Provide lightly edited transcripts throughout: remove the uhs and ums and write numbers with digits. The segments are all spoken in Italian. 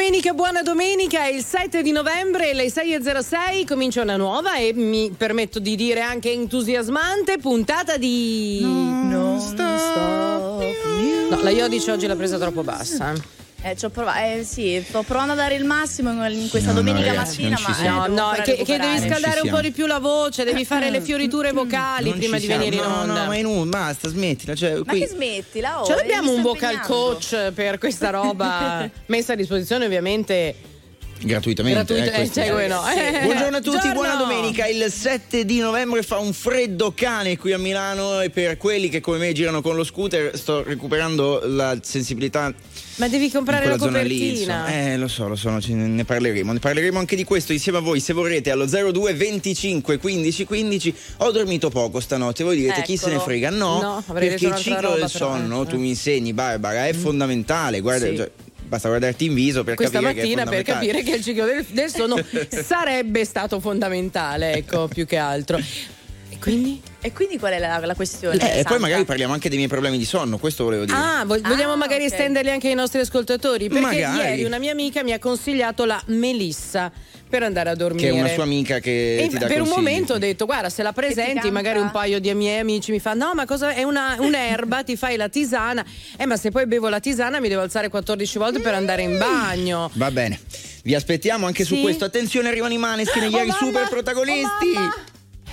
buona domenica, è il 7 di novembre, alle 6.06 comincia una nuova e mi permetto di dire anche entusiasmante puntata di Non stop. No, la Iodice oggi l'ha presa troppo bassa. Ci ho provato, sì, sto provando a dare il massimo in questa domenica ragazzi, mattina, ma che devi scaldare un po' di più la voce, devi fare le fioriture vocali prima di venire in onda. Ma basta, smettila. Cioè, ma che smettila? Ce l'abbiamo un vocal coach per questa roba messa a disposizione ovviamente gratuitamente. Buongiorno a tutti, buona domenica. Il 7 di novembre fa un freddo cane qui a Milano e per quelli che come me girano con lo scooter sto recuperando la sensibilità. Ma devi comprare la copertina. Lo so, ne parleremo anche di questo insieme a voi se vorrete allo 02 25 15 15. Ho dormito poco stanotte, voi direte chi se ne frega? No, perché il ciclo del sonno, tu mi insegni Barbara, è fondamentale, guarda, sì. Basta guardarti in viso per questa capire mattina che è per capire che il ciclo del sonno sarebbe stato fondamentale, ecco, più che altro. E quindi qual è la questione? E poi magari parliamo anche dei miei problemi di sonno, questo volevo dire. Vogliamo magari estenderli anche ai nostri ascoltatori, perché magari. Ieri una mia amica mi ha consigliato la melissa per andare a dormire. Che è una sua amica che ti dà per consigli. Un momento ho detto guarda, se la presenti magari un paio di miei amici mi fanno no, ma cosa è un'erba, ti fai la tisana, ma se poi bevo la tisana mi devo alzare 14 volte per andare in bagno. Va bene, vi aspettiamo anche su questo. Attenzione, arrivano i Maneskin, ieri super protagonisti.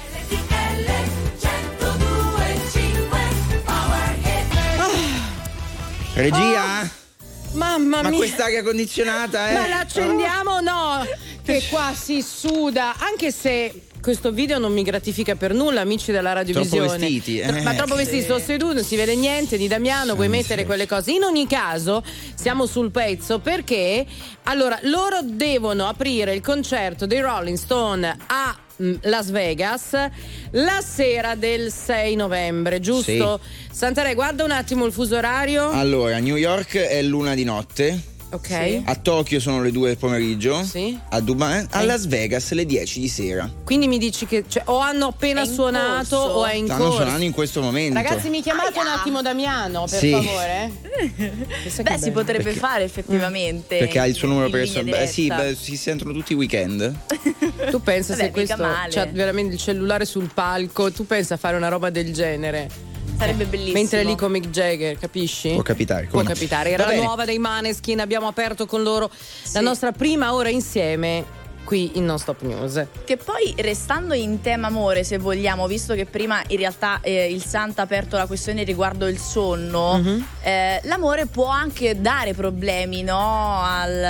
Regia? Mamma mia. Ma quest'aria condizionata, Ma l'accendiamo? No, che qua si suda, anche se questo video non mi gratifica per nulla, amici della radiovisione. Troppo vestiti. Ma troppo vestiti, sto seduto, non si vede niente di Damiano, vuoi mettere quelle cose. In ogni caso, siamo sul pezzo perché allora loro devono aprire il concerto dei Rolling Stone a Las Vegas la sera del 6 novembre, giusto? Sì. Santarè, guarda un attimo il fuso orario. Allora, a New York è l'1 di notte. Ok. Sì. A Tokyo sono le 2 del pomeriggio. Sì. A Dubai, a Las Vegas le 10 di sera. Quindi mi dici che o hanno appena suonato o è in corso. Stanno suonando in questo momento. Ragazzi, mi chiamate un attimo Damiano, per favore? Si potrebbe fare effettivamente. Perché ha il suo numero personale. Si sentono tutti i weekend. Tu pensa se questo c'ha veramente il cellulare sul palco, tu pensa a fare una roba del genere? Sarebbe bellissimo. Mentre è lì con Mick Jagger, capisci? Può capitare. Era la nuova dei Maneskin, abbiamo aperto con loro la nostra prima ora insieme qui in Non Stop News. Che poi, restando in tema amore, se vogliamo, visto che prima in realtà il Santa ha aperto la questione riguardo il sonno, l'amore può anche dare problemi, no?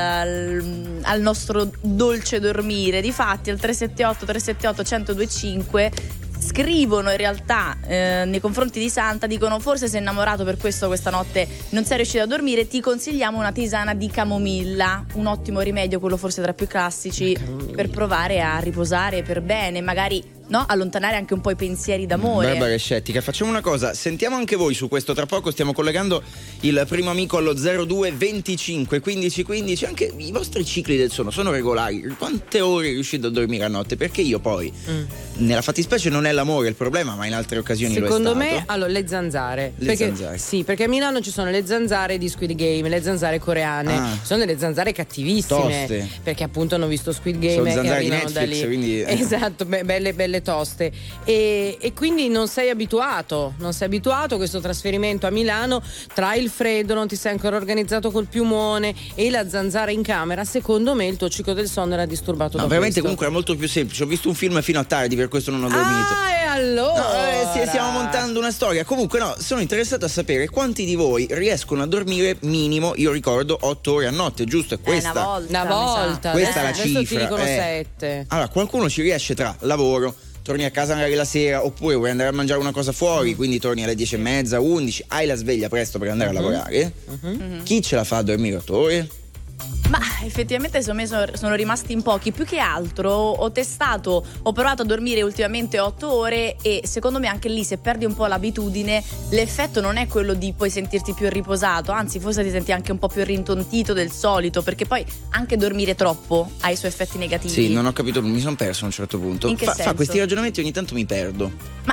Al nostro dolce dormire. Difatti al 378 1025 scrivono in realtà nei confronti di Santa, dicono forse sei innamorato, per questo questa notte non sei riuscito a dormire, ti consigliamo una tisana di camomilla, un ottimo rimedio, quello forse tra i più classici per provare a riposare per bene, magari allontanare anche un po' i pensieri d'amore. Barbara è scettica. Facciamo una cosa, sentiamo anche voi su questo tra poco. Stiamo collegando il primo amico allo 02 25 15 15. Anche i vostri cicli del sonno sono regolari? Quante ore riuscite a dormire a notte? Perché io poi nella fattispecie non è l'amore il problema, ma in altre occasioni secondo lo è stato. Me allora le zanzare. Zanzare. Sì, perché a Milano ci sono le zanzare di Squid Game, le zanzare coreane. Sono delle zanzare cattivissime, toste, perché appunto hanno visto Squid Game sono e zanzare arrivano di Netflix, da lì. quindi esatto, belle toste e quindi non sei abituato a questo trasferimento a Milano tra il freddo, non ti sei ancora organizzato col piumone e la zanzara in camera. Secondo me il tuo ciclo del sonno era disturbato da veramente questo. Comunque era molto più semplice, ho visto un film fino a tardi, per questo non ho dormito. E allora stiamo montando una storia. Comunque sono interessato a sapere quanti di voi riescono a dormire minimo, io ricordo 8 ore a notte, giusto? È questa una volta questa è la adesso cifra. Ti dicono 7. Allora qualcuno ci riesce tra lavoro, torni a casa magari la sera, oppure vuoi andare a mangiare una cosa fuori, quindi torni alle 10:30, 11, hai la sveglia presto per andare a lavorare. Chi ce la fa a dormire 8 ore? Ma effettivamente secondo me sono rimasti in pochi. Più che altro ho provato a dormire ultimamente 8 ore e secondo me anche lì, se perdi un po' l'abitudine, l'effetto non è quello di poi sentirti più riposato, anzi forse ti senti anche un po' più rintontito del solito, perché poi anche dormire troppo ha i suoi effetti negativi. Sì, non ho capito, mi sono perso a un certo punto. In che senso? Fa questi ragionamenti, ogni tanto mi perdo. Ma è molto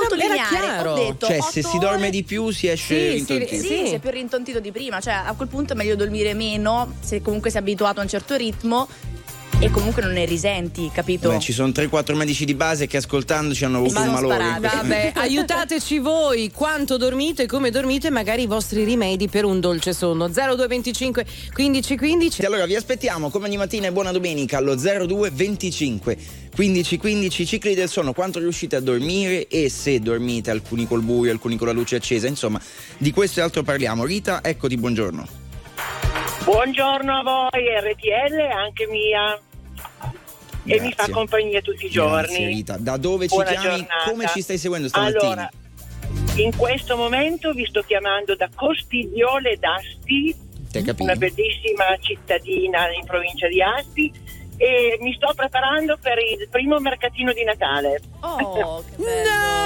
sottolineare, ho detto, cioè se si dorme di più si esce rintontito. Sì, si è più rintontito di prima, cioè a quel punto è meglio dormire meno se comunque sei abituato a un certo ritmo e comunque non ne risenti, capito? Beh, ci sono 3-4 medici di base che ascoltandoci hanno avuto un malore. Vabbè, aiutateci voi, quanto dormite, come dormite, magari i vostri rimedi per un dolce sonno. 0225 15 15. Allora vi aspettiamo come ogni mattina e buona domenica allo 0225 15 15, cicli del sonno, quanto riuscite a dormire e se dormite, alcuni col buio, alcuni con la luce accesa, insomma di questo e altro parliamo. Rita, eccoti, buongiorno. Buongiorno a voi, RTL, anche mia. Grazie. E mi fa compagnia tutti i giorni. Grazie Rita. Da dove ci Buona chiami? giornata. Come ci stai seguendo stamattina? Allora, in questo momento vi sto chiamando da Costigliole d'Asti, una bellissima cittadina in provincia di Asti, e mi sto preparando per il primo mercatino di Natale. Oh, che bello!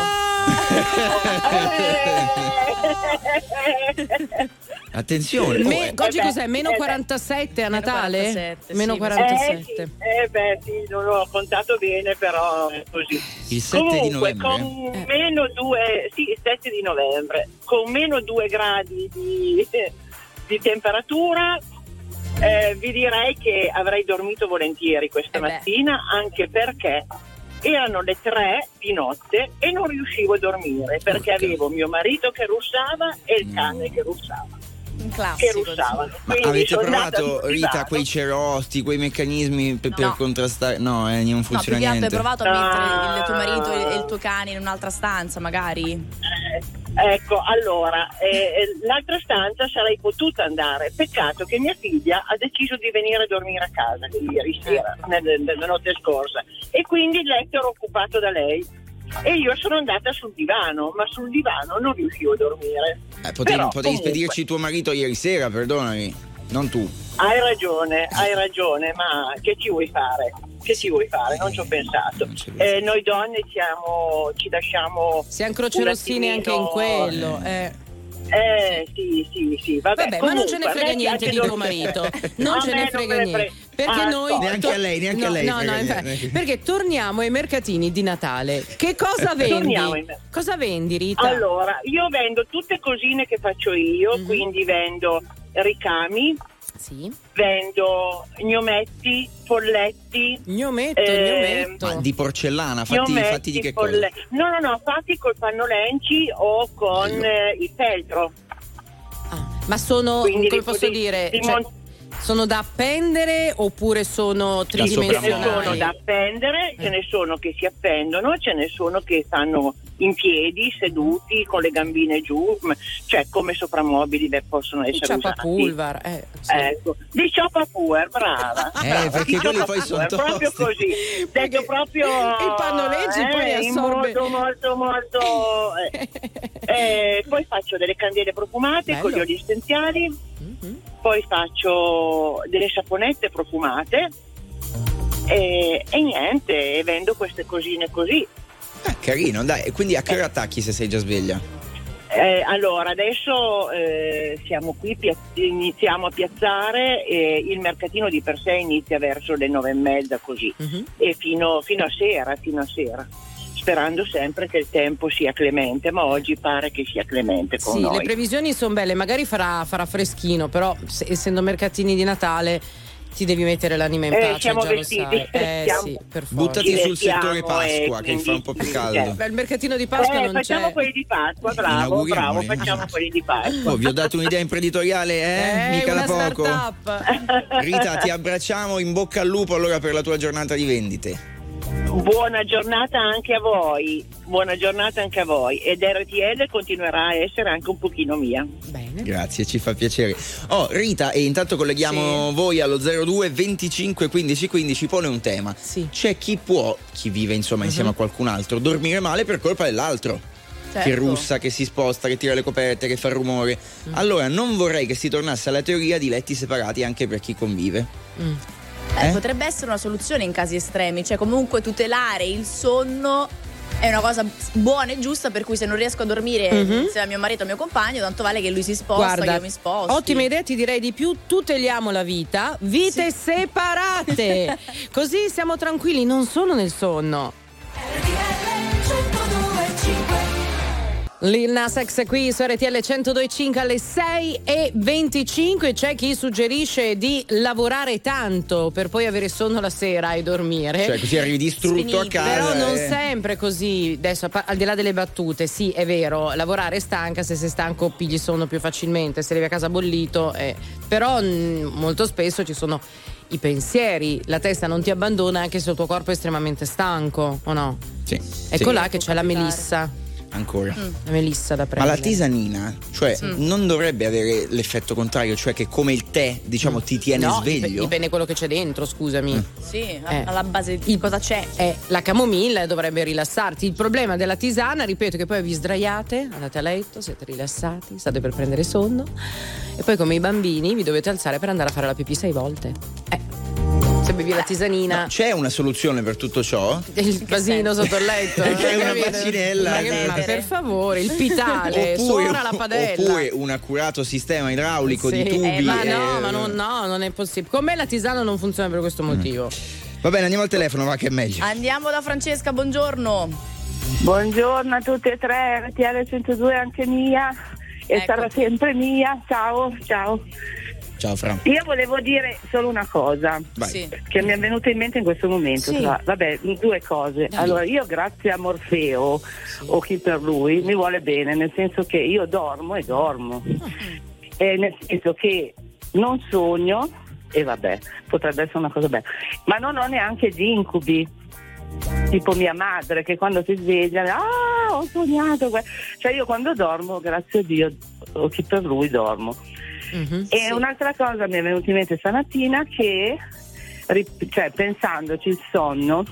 Attenzione. Oggi cos'è? Meno 47 a Natale? 47, meno sì, 47. Sì, non ho contato bene, però è così. Il 7 Comunque, di novembre. Con meno 2, sì, il 7 di novembre, con meno 2 gradi di temperatura, vi direi che avrei dormito volentieri questa mattina, anche perché erano le 3 di notte e non riuscivo a dormire perché avevo mio marito che russava e il cane che russava. Un classico. Che russavano. Ma avete provato, Rita, quei cerotti, quei meccanismi per contrastare? No, non funziona niente. Hai provato a mettere il tuo marito e il tuo cane in un'altra stanza, magari? Ecco, allora, l'altra stanza sarei potuta andare. Peccato che mia figlia ha deciso di venire a dormire a casa ieri sera, nella notte scorsa, e quindi il letto era occupato da lei. E io sono andata sul divano, ma sul divano non riuscivo a dormire. Potevi spedirci tuo marito ieri sera, perdonami, non tu. Hai ragione, ma che ci vuoi fare? Non ci ho pensato. Noi donne ci lasciamo. Siamo crocerossini anche in quello. Sì. Vabbè, comunque, ma non ce ne frega niente di tuo marito. Non ce ne frega niente. Perché noi. Neanche a lei, neanche a lei. No, perché torniamo ai mercatini di Natale. Che cosa vendi? Cosa vendi, Rita? Allora, io vendo tutte cosine che faccio io, quindi vendo ricami. Sì. Vendo gnometti, folletti. Gnometto. Ma di porcellana, fatti di che cosa? No, fatti col pannolenci o con il feltro. Ma sono, quindi come posso dire, sono da appendere oppure sono tridimensionali? Ce ne sono da appendere, ce ne sono che si appendono, ce ne sono che stanno in piedi, seduti, con le gambine giù, cioè come soprammobili possono essere usati. Pulvar, sì. Ecco, di Chopapur, brava. Perché quelli poi sono tosti. Proprio così, detto proprio il pannoleggi poi assorbe molto poi faccio delle candele profumate. Bello. Con gli oli essenziali. Poi faccio delle saponette profumate e niente, vendo queste cosine così. Carino, dai, quindi a che ora attacchi se sei già sveglia? Allora, adesso siamo qui, iniziamo a piazzare, il mercatino di per sé inizia verso le 9:30 così, e fino a sera, sperando sempre che il tempo sia clemente, ma oggi pare che sia clemente con noi. Le previsioni sono belle, magari farà freschino, però essendo mercatini di Natale ti devi mettere l'anima in pace, siamo già vestiti, lo sai. Sì, per forza. Buttati sul settore Pasqua, che fa un po' più caldo. Il mercatino di Pasqua non facciamo c'è. quelli di Pasqua, bravo, facciamo quelli di Pasqua. Vi ho dato un'idea imprenditoriale, mica da poco. Startup. Rita, ti abbracciamo, in bocca al lupo allora per la tua giornata di vendite. Buona giornata anche a voi, ed RTL continuerà a essere anche un pochino mia. Bene. Grazie, ci fa piacere. Rita, e intanto colleghiamo voi allo 02 25 15 15, pone un tema. Sì. C'è chi vive insomma insieme a qualcun altro, dormire male per colpa dell'altro. Certo. Che russa, che si sposta, che tira le coperte, che fa rumore. Allora non vorrei che si tornasse alla teoria di letti separati anche per chi convive. Potrebbe essere una soluzione in casi estremi, cioè comunque tutelare il sonno è una cosa buona e giusta, per cui se non riesco a dormire insieme a mio marito o al mio compagno, tanto vale che lui si sposta, che io mi sposti. Ottima idea, ti direi di più, tuteliamo la vita, separate, così siamo tranquilli, non solo nel sonno. RTL 102.5 Lil Nas X qui su RTL 102.5 alle 6:25. C'è chi suggerisce di lavorare tanto per poi avere sonno la sera e dormire. Cioè così arrivi distrutto a casa. Però non sempre così. Adesso al di là delle battute, sì, è vero, lavorare stanca, se sei stanco pigli sonno più facilmente, se arrivi a casa bollito, però molto spesso ci sono i pensieri, la testa non ti abbandona anche se il tuo corpo è estremamente stanco, o no? Sì. Ecco là che c'è la melissa. Ancora. La melissa da prendere. Ma la tisanina, cioè, non dovrebbe avere l'effetto contrario, cioè che come il tè, diciamo, ti tiene sveglio? Dipende quello che c'è dentro, scusami. Sì, alla base di cosa c'è. La camomilla dovrebbe rilassarti. Il problema della tisana, ripeto, che poi vi sdraiate, andate a letto, siete rilassati, state per prendere sonno e poi come i bambini vi dovete alzare per andare a fare la pipì 6 volte. Se bevi la tisanina. No, c'è una soluzione per tutto ciò? Il vasino sotto il letto. Che è una bacinella. Ma per favore, il pitale, suona la padella. Oppure un accurato sistema idraulico di tubi. Ma non è possibile. Con me la tisana non funziona per questo motivo. Va bene, andiamo al telefono, va che è meglio. Andiamo da Francesca, buongiorno. Buongiorno a tutti e tre, RTL 102 anche mia e sarà sempre mia. Ciao. Ciao Fra. Io volevo dire solo una cosa che mi è venuta in mente in questo momento. Vabbè, 2 cose. Allora, io grazie a Morfeo o chi per lui mi vuole bene, nel senso che io dormo e dormo. Nel senso che non sogno, e vabbè, potrebbe essere una cosa bella, ma non ho neanche gli incubi. Tipo mia madre che quando si sveglia ho sognato cioè io quando dormo, grazie a Dio o chi per lui, dormo. Un'altra cosa mi è venuta in mente stamattina che cioè pensandoci, il sonno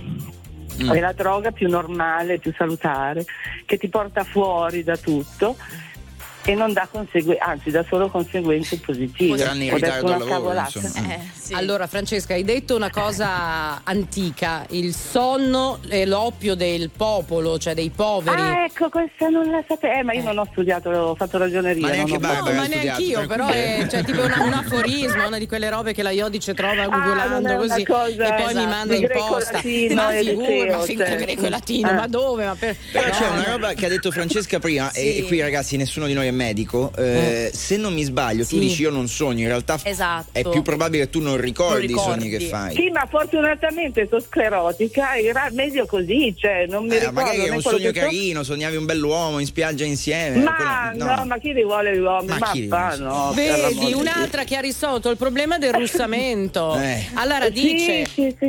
è la droga più normale, più salutare, che ti porta fuori da tutto e non dà anzi dà solo conseguenze positive. Tranne in ritardo al lavoro, Allora Francesca, hai detto una cosa antica: il sonno è l'oppio del popolo, cioè dei poveri. Ecco, questa non la sapevo. Ma io non ho studiato, ho fatto ragioneria. Ma neanche Barbara ma neanche io, però è tipo un aforismo, una di quelle robe che la Iodice trova googolando così e poi mi manda in posta. Ma greco e latino, ma dove? Però c'è una roba che ha detto Francesca prima, e qui ragazzi nessuno di noi è medico, se non mi sbaglio tu dici io non sogno, in realtà è più probabile che tu non ricordi i sogni che fai. Sì, ma fortunatamente sono sclerotica, era meglio così, cioè non mi ricordo. Magari è un sogno carino, sognavi un bell'uomo in spiaggia insieme. Ma chi li vuole gli uomini? No, vedi, un'altra che ha risolto il problema del russamento. Allora dice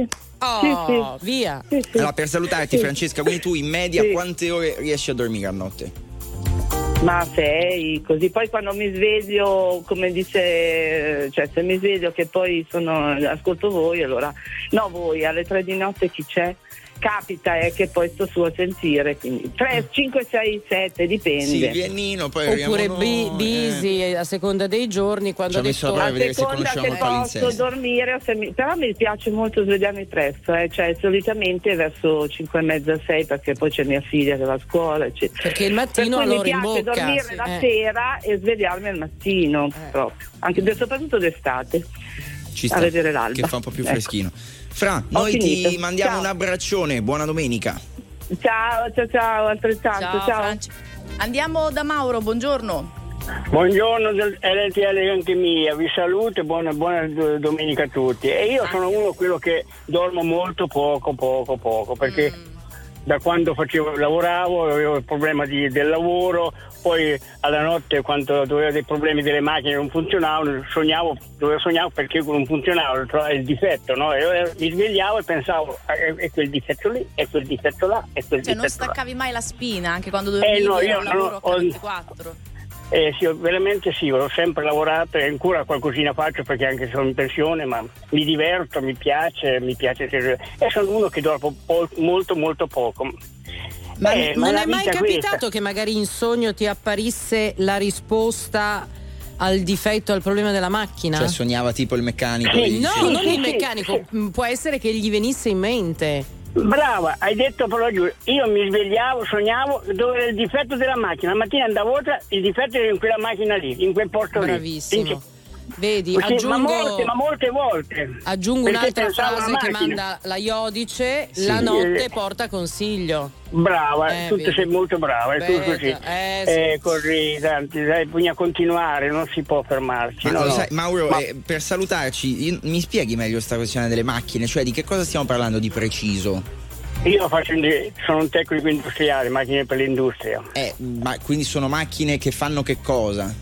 via. Allora, per salutarti Francesca, quindi tu in media quante ore riesci a dormire a notte? Ma 6, così. Poi quando mi sveglio, come dice, cioè se mi sveglio che poi ascolto voi, allora voi alle 3 di notte chi c'è? Capita che poi sto su a sentire, quindi 3, 5, 6, 7 dipende. Sì, Viennino, poi oppure Bisi a seconda dei giorni, quando a seconda se posso dormire però mi piace molto svegliarmi presto, cioè solitamente verso 5 e mezza, 6, perché poi c'è mia figlia che va a scuola, eccetera. Perché il mattino allora mi piace dormire la sera e svegliarmi al mattino proprio, anche soprattutto d'estate. Ci sta, a vedere l'alba che fa un po' più freschino. Fra, noi ti mandiamo un abbraccione, buona domenica. Ciao, altrettanto. Ciao. Andiamo da Mauro, buongiorno. Buongiorno del RTL anche mia, vi saluto e buona domenica a tutti. E io sono quello che dormo molto poco, perché da quando lavoravo avevo il problema del lavoro, poi alla notte quando dovevo dei problemi delle macchine non funzionavano, sognavo perché non funzionavano, trovavo il difetto, no? E mi svegliavo e pensavo è quel difetto lì, è quel difetto là, è quel difetto là. Non staccavi mai la spina anche quando dovevi fare un lavoro H24? Sì, veramente sì, ho sempre lavorato e ancora qualcosina faccio perché anche sono in pensione, ma mi diverto, mi piace e sono uno che dormo molto poco. Ma non è mai capitato che magari in sogno ti apparisse la risposta al difetto, al problema della macchina? Cioè sognava tipo il meccanico? Non il meccanico, può essere che gli venisse in mente. Brava, hai detto proprio giù. Io mi svegliavo, sognavo dove era il difetto della macchina. La mattina andavo oltre, il difetto era in quella macchina lì, in quel posto lì. Bravissimo. Vedi, sì, ma molte volte. Aggiungo un'altra frase che manda la Iodice, la notte porta consiglio. Brava, tu vedi. sei molto brava, è tutto così. Così, tanti, bisogna continuare, non si può fermarci. Sai, Mauro, per salutarci, mi spieghi meglio questa questione delle macchine, cioè di che cosa stiamo parlando di preciso? Io sono un tecnico industriale, macchine per l'industria. Ma quindi sono macchine che fanno che cosa?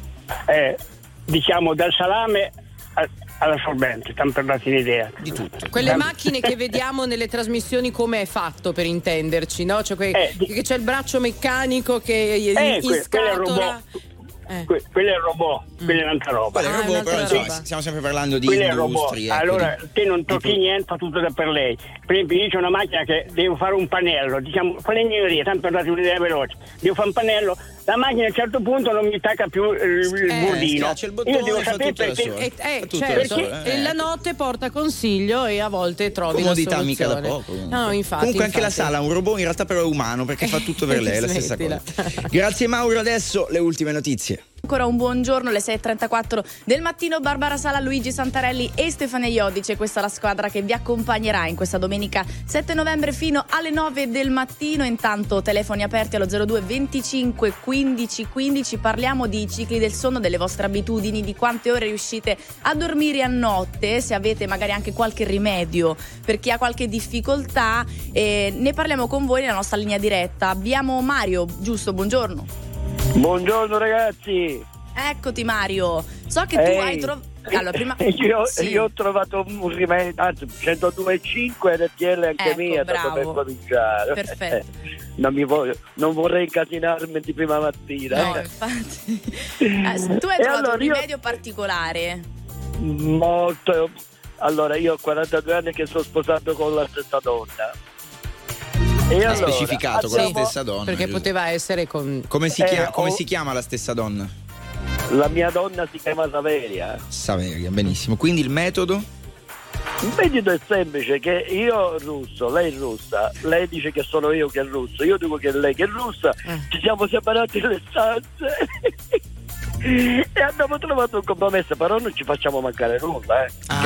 Diciamo dal salame all'assorbente, tanto per darti un'idea. Di tutto. Quelle macchine che vediamo nelle trasmissioni come è fatto, per intenderci, no? Cioè che c'è il braccio meccanico che in scatola. Quello è il robot, quella è un'altra roba. Quello è il robot, però stiamo sempre parlando di industria. Allora, te non tocchi niente, fa tutto per lei. Per esempio, io c'ho una macchina che devo fare un pannello, diciamo, falegneria, tanto per darti un'idea veloce. Devo fare un pannello, la macchina a un certo punto non mi attacca più il burdino. Il bottone, io devo sapere perché. E la notte porta consiglio e a volte trovi comodità la mica soluzione. da poco. No, infatti. Comunque anche la sala ha un robot, in realtà però è umano, perché fa tutto per lei, è la stessa cosa. Grazie Mauro, adesso le ultime notizie. Ancora un buongiorno, le 6.34 del mattino. Barbara Sala, Luigi Santarelli e Stefania Iodice, questa è la squadra che vi accompagnerà in questa domenica 7 novembre fino alle 9 del mattino. Intanto telefoni aperti allo 02 25 15 15. Parliamo di cicli del sonno, delle vostre abitudini, di quante ore riuscite a dormire a notte, se avete magari anche qualche rimedio per chi ha qualche difficoltà, ne parliamo con voi nella nostra linea diretta. Abbiamo Mario, giusto? Buongiorno. Buongiorno ragazzi. Eccoti Mario, so che tu hai trovato. Allora, prima... io ho trovato un rimedio, anzi 102.5 RTL anche mia, bravo. Per cominciare. Perfetto. Non vorrei incasinarmi di prima mattina. No, infatti. Tu hai trovato un rimedio particolare? Molto. Allora, io ho 42 anni che sono sposato con la stessa donna. E allora, specificato con la stessa donna, perché poteva essere con... Come si chiama la stessa donna? La mia donna si chiama Saveria, benissimo. Quindi il metodo? Il metodo è semplice, che io russo, lei russa, lei dice che sono io che è russo, io dico che è lei che è russa, ci siamo separati nelle stanze e abbiamo trovato un compromesso, però non ci facciamo mancare nulla.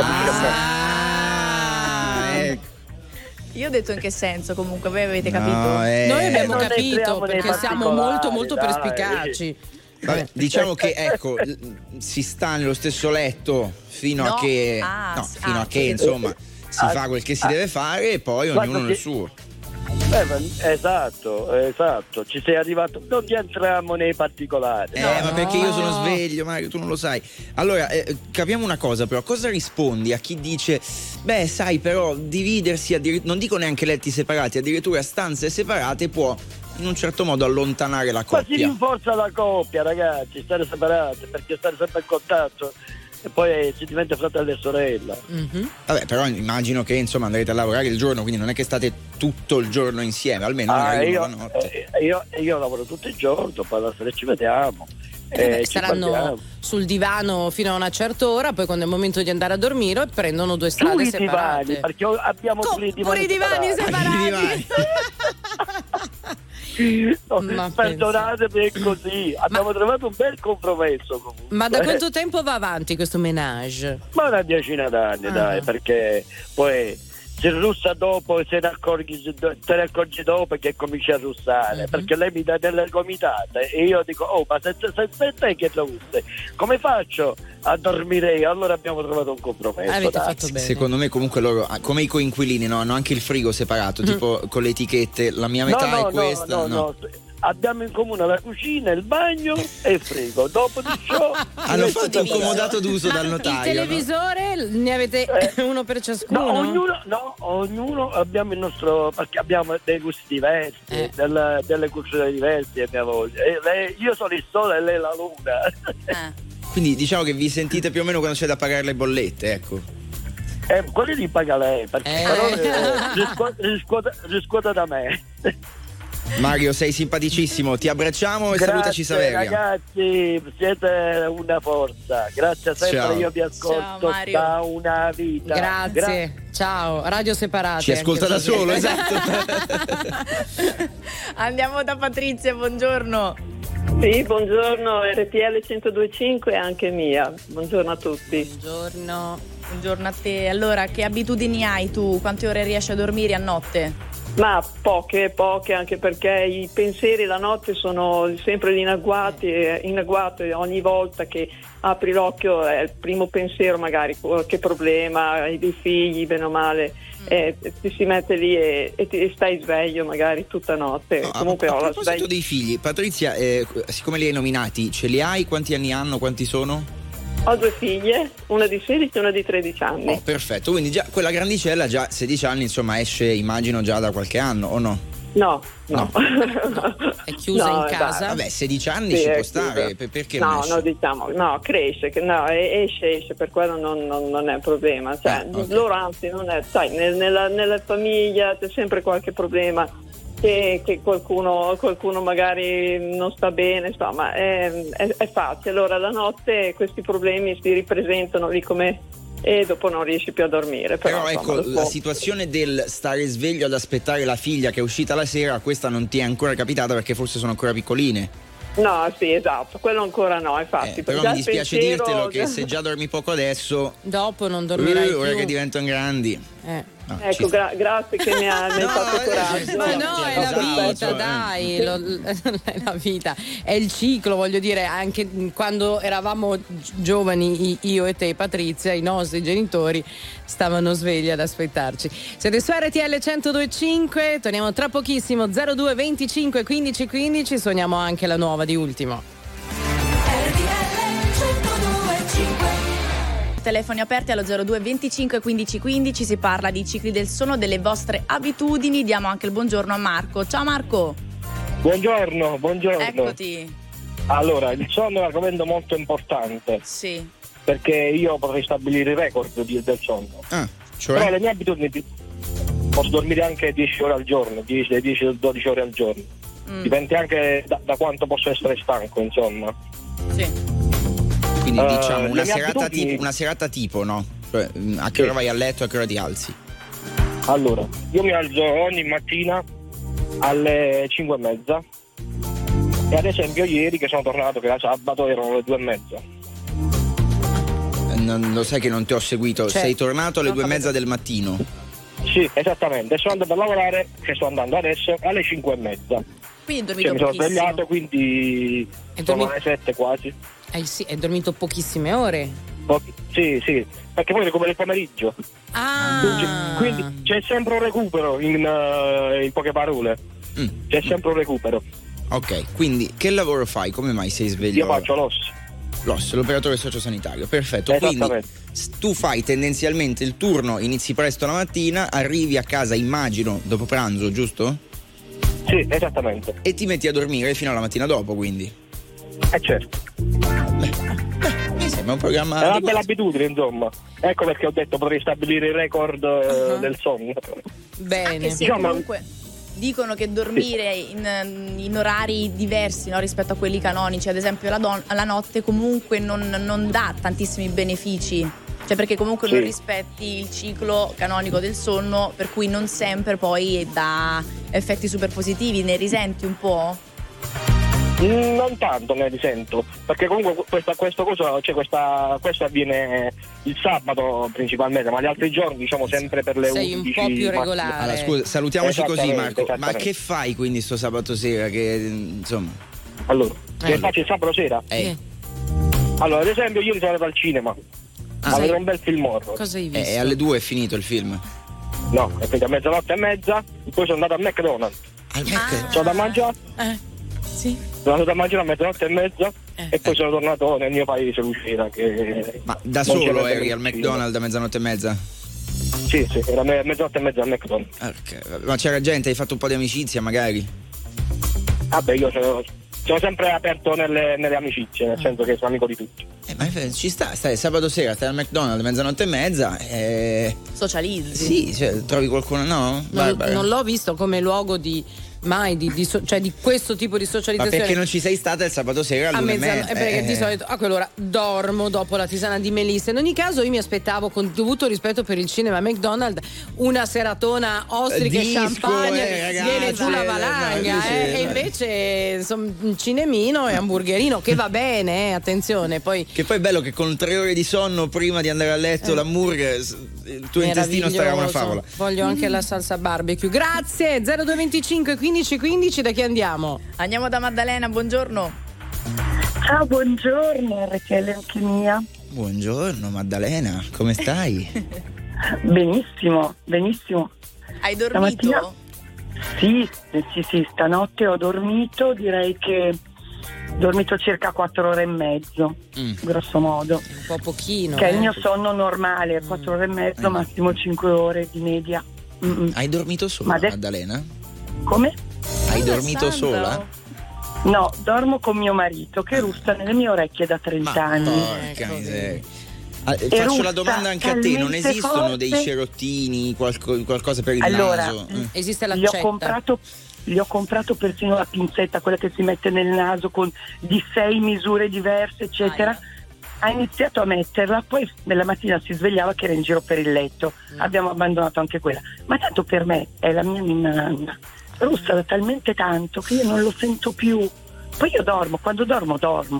Io ho detto in che senso, comunque voi avete capito? Noi abbiamo capito, perché siamo molto molto perspicaci. Vabbè, diciamo che ecco, si sta nello stesso letto fino a che insomma si fa quel che si deve fare e poi ognuno nel suo. Esatto, ci sei arrivato, non ti entriamo nei particolari. Ma perché io sono sveglio, Mario, tu non lo sai. Allora, capiamo una cosa però, cosa rispondi a chi dice, beh sai però dividersi, non dico neanche letti separati, addirittura stanze separate può in un certo modo allontanare la coppia. Ma si rinforza la coppia, ragazzi, stare separati, perché stare sempre in contatto e poi si diventa fratello e sorella. Vabbè, però immagino che insomma andrete a lavorare il giorno, quindi non è che state tutto il giorno insieme, almeno la notte. Io lavoro tutto il giorno, poi la sera ci vediamo. Saranno sul divano fino a una certa ora, poi quando è il momento di andare a dormire prendono due strade separate. Divani, perché abbiamo pure i divani separati. Perdonatemi, è così. Abbiamo trovato un bel compromesso comunque. Ma da quanto tempo va avanti questo menage? Ma una decina d'anni, dai, perché poi se russa dopo te ne accorgi dopo che cominci a russare, perché lei mi dà delle gomitate e io dico ma se te che lo russi, come faccio a dormire io? Allora abbiamo trovato un compromesso. Avete fatto bene. Secondo me comunque loro, come i coinquilini, hanno anche il frigo separato, tipo con le etichette, la mia metà è questa. No. Abbiamo in comune la cucina, il bagno e il frigo. Dopo di ciò hanno fatto un comodato d'uso dal notaio. Il televisore ne avete uno per ciascuno? Ognuno abbiamo il nostro, perché abbiamo dei gusti diversi, delle culture diverse, mia moglie. Io sono il sole e lei la luna. Quindi diciamo che vi sentite più o meno quando c'è da pagare le bollette, ecco. Quelli li paga lei, perché riscuote da me. Mario, sei simpaticissimo, ti abbracciamo e salutaci Saveria. Ragazzi, siete una forza, grazie sempre. Ciao. Io vi ascolto da una vita. Grazie. Ciao, radio separate. Ci ascolta da solo, esatto. Andiamo da Patrizia, buongiorno. Sì, buongiorno, RTL 102.5 e anche mia. Buongiorno a tutti. Buongiorno a te. Allora, che abitudini hai tu? Quante ore riesci a dormire a notte? Ma poche, anche perché i pensieri la notte sono sempre in agguato e ogni volta che apri l'occhio è il primo pensiero, magari che problema, hai dei figli, bene o male, ti si mette lì e stai sveglio magari tutta notte. No, comunque a proposito dei figli, Patrizia, siccome li hai nominati, ce li hai? Quanti anni hanno? Quanti sono? Ho 2 figlie, una di 16 e una di 13 anni. Oh, perfetto, quindi già quella grandicella già 16 anni, insomma, esce immagino già da qualche anno, o no? No. È chiusa in casa? Vabbè, 16 anni ci può stare, perché no, non esce? No, diciamo, no, cresce, esce, per quello non è un problema. Cioè, okay. Loro anzi non è, sai, nella famiglia c'è sempre qualche problema che qualcuno magari non sta bene, insomma, è facile. Allora la notte questi problemi si ripresentano lì come e dopo non riesci più a dormire. Però ecco, la situazione del stare sveglio ad aspettare la figlia che è uscita la sera, questa non ti è ancora capitata perché forse sono ancora piccoline. No, sì, esatto, quello ancora no, infatti. Però mi dispiace dirtelo che se già dormi poco adesso, dopo non dormirai più. Ora che diventano grandi. No, ecco, grazie che mi hai fatto coraggio. Ma no, è la vita, dai, è la vita, è il ciclo, voglio dire, anche quando eravamo giovani, io e te, Patrizia, i nostri genitori stavano svegli ad aspettarci. Siete su RTL 102.5, torniamo tra pochissimo, 02 25 15 15, suoniamo anche la nuova di Ultimo. Telefoni aperti allo 02 25 15 15, si parla di cicli del sonno, delle vostre abitudini. Diamo anche il buongiorno a Marco. Ciao Marco. Buongiorno. Eccoti. Allora, il sonno è un argomento molto importante. Sì. Perché io potrei stabilire il record del sonno. Cioè? Però le mie abitudini, posso dormire anche 10 ore al giorno, 10-12 ore al giorno. Dipende anche da quanto posso essere stanco, insomma. Sì. Quindi diciamo una serata tipo, no? Cioè, a che ora vai a letto e a che ora ti alzi? Allora, io mi alzo ogni mattina alle 5:30 e ad esempio ieri che sono tornato, che era sabato, erano le 2:30. Lo sai che non ti ho seguito, sei tornato alle 2:30 del mattino? Sì, esattamente, sono andato a lavorare, che sto andando adesso, alle 5:30. Quindi dormito mi sono svegliato, quindi sono le 7 quasi. Sì, hai dormito pochissime ore. Sì, perché poi recupero il pomeriggio. Quindi c'è sempre un recupero, in poche parole. C'è sempre un recupero. Ok, quindi che lavoro fai? Come mai sei sveglio? Io faccio l'OS, l'operatore sociosanitario, perfetto. Quindi tu fai tendenzialmente il turno, inizi presto la mattina, arrivi a casa immagino dopo pranzo, giusto? Sì, esattamente. E ti metti a dormire fino alla mattina dopo, quindi? Certo. Mi sembra un programma. È una bella abitudine, insomma. Ecco perché ho detto potrei stabilire il record del sonno. Bene. Anche se comunque dicono che dormire in orari diversi, no, rispetto a quelli canonici, ad esempio la notte, comunque non dà tantissimi benefici. Cioè perché comunque non rispetti il ciclo canonico del sonno, per cui non sempre poi dà effetti super positivi. Ne risenti un po'? Non tanto ne risento, perché comunque questo avviene il sabato principalmente, ma gli altri giorni diciamo sempre per le 11. Sei un po' più regolare. Allora, scusa, salutiamoci così, Marco. Ma che fai quindi sto sabato sera? Che insomma. Allora, che faccio il sabato sera? Allora, ad esempio, ieri sono andato al cinema a vedere un bel film horror. Cosa hai visto? E alle 2 è finito il film? No, è finito a mezzanotte e mezza, poi sono andato al McDonald's. Al McDonald's? Sono da mangiare? Sì. Sono andato a mangiare a mezzanotte e mezza e poi sono tornato nel mio paese, Lucera. Ma da solo eri al McDonald's a mezzanotte e mezza? Sì, era mezzanotte e mezza al McDonald's. Okay. Ma c'era gente, hai fatto un po' di amicizia magari? Vabbè, io sono sempre aperto nelle amicizie, nel senso che sono amico di tutti. Ma ci stai sabato sera, stai al McDonald's mezzanotte e mezza socializzi. Sì, cioè, trovi qualcuno, no? Non l'ho visto come luogo di mai cioè di questo tipo di socializzazione. Ma perché non ci sei stata il sabato sera a all'1:30? Perché di solito a quell'ora dormo dopo la tisana di Melissa. In ogni caso io mi aspettavo, con dovuto rispetto per il cinema McDonald's, una seratona ostriche e champagne, ragazzi, viene giù la valanga, e invece insomma, un cinemino e hamburgerino, che va bene, attenzione. Poi che poi è bello che con 3 ore di sonno prima di andare a letto l'hamburger, il tuo intestino starà una favola. Voglio anche la salsa barbecue. Grazie. 0225 15 15, da chi andiamo? Andiamo da Maddalena, buongiorno. Ciao, buongiorno, RTL anche mia. Buongiorno Maddalena, come stai? Benissimo. Hai dormito? Sì, stanotte ho dormito, direi che ho dormito circa 4 ore e mezzo, grosso modo. Un po' pochino. Che è il mio sonno normale, 4 ore e mezzo, massimo 5 ore di media. Hai dormito sola, Maddalena? Come? Hai dormito sola? No, dormo con mio marito che russa nelle mie orecchie da 30 anni. Porca miseria. Faccio la domanda anche a te, non esistono dei cerottini, qualcosa per il naso? Esiste l'accetta. Gli ho comprato persino la pinzetta, quella che si mette nel naso di 6 misure diverse, eccetera. Ha iniziato a metterla, poi nella mattina si svegliava che era in giro per il letto. Abbiamo abbandonato anche quella. Ma tanto per me è la mia ninna russa da talmente tanto che io non lo sento più. Poi io dormo, quando dormo.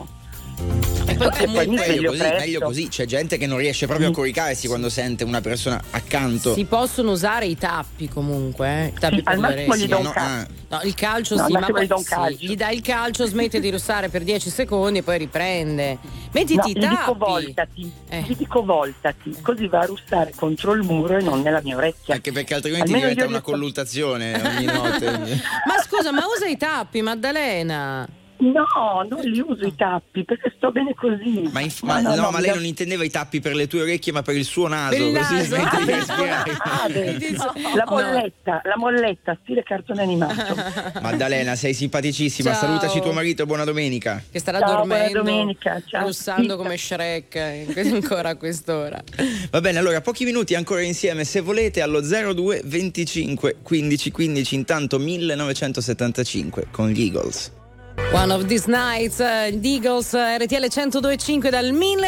E poi meglio così, c'è gente che non riesce proprio a coricarsi quando sente una persona accanto. Si possono usare i tappi comunque, tappi per al massimo gli do un no, il calcio sì, ma poi gli dai il calcio, smette di russare per 10 secondi e poi riprende. Mettiti i tappi. Gli dico voltati, così va a russare contro il muro e non nella mia orecchia. Anche perché altrimenti diventa una colluttazione ogni notte. Ma scusa, ma usa i tappi, Maddalena? No, non li uso i tappi perché sto bene così. Ma lei non intendeva i tappi per le tue orecchie, ma per il suo naso. Così smette di respirare. La molletta, stile cartone animato. Maddalena, sei simpaticissima. Ciao. Salutaci tuo marito, buona domenica. Che starà dormendo, buona domenica. Ciao. russando come Shrek ancora a quest'ora. Va bene, allora pochi minuti ancora insieme, se volete, allo 02 25 15 15. Intanto 1975 con gli Eagles. One of These Nights, gli Eagles, RTL 102.5 dal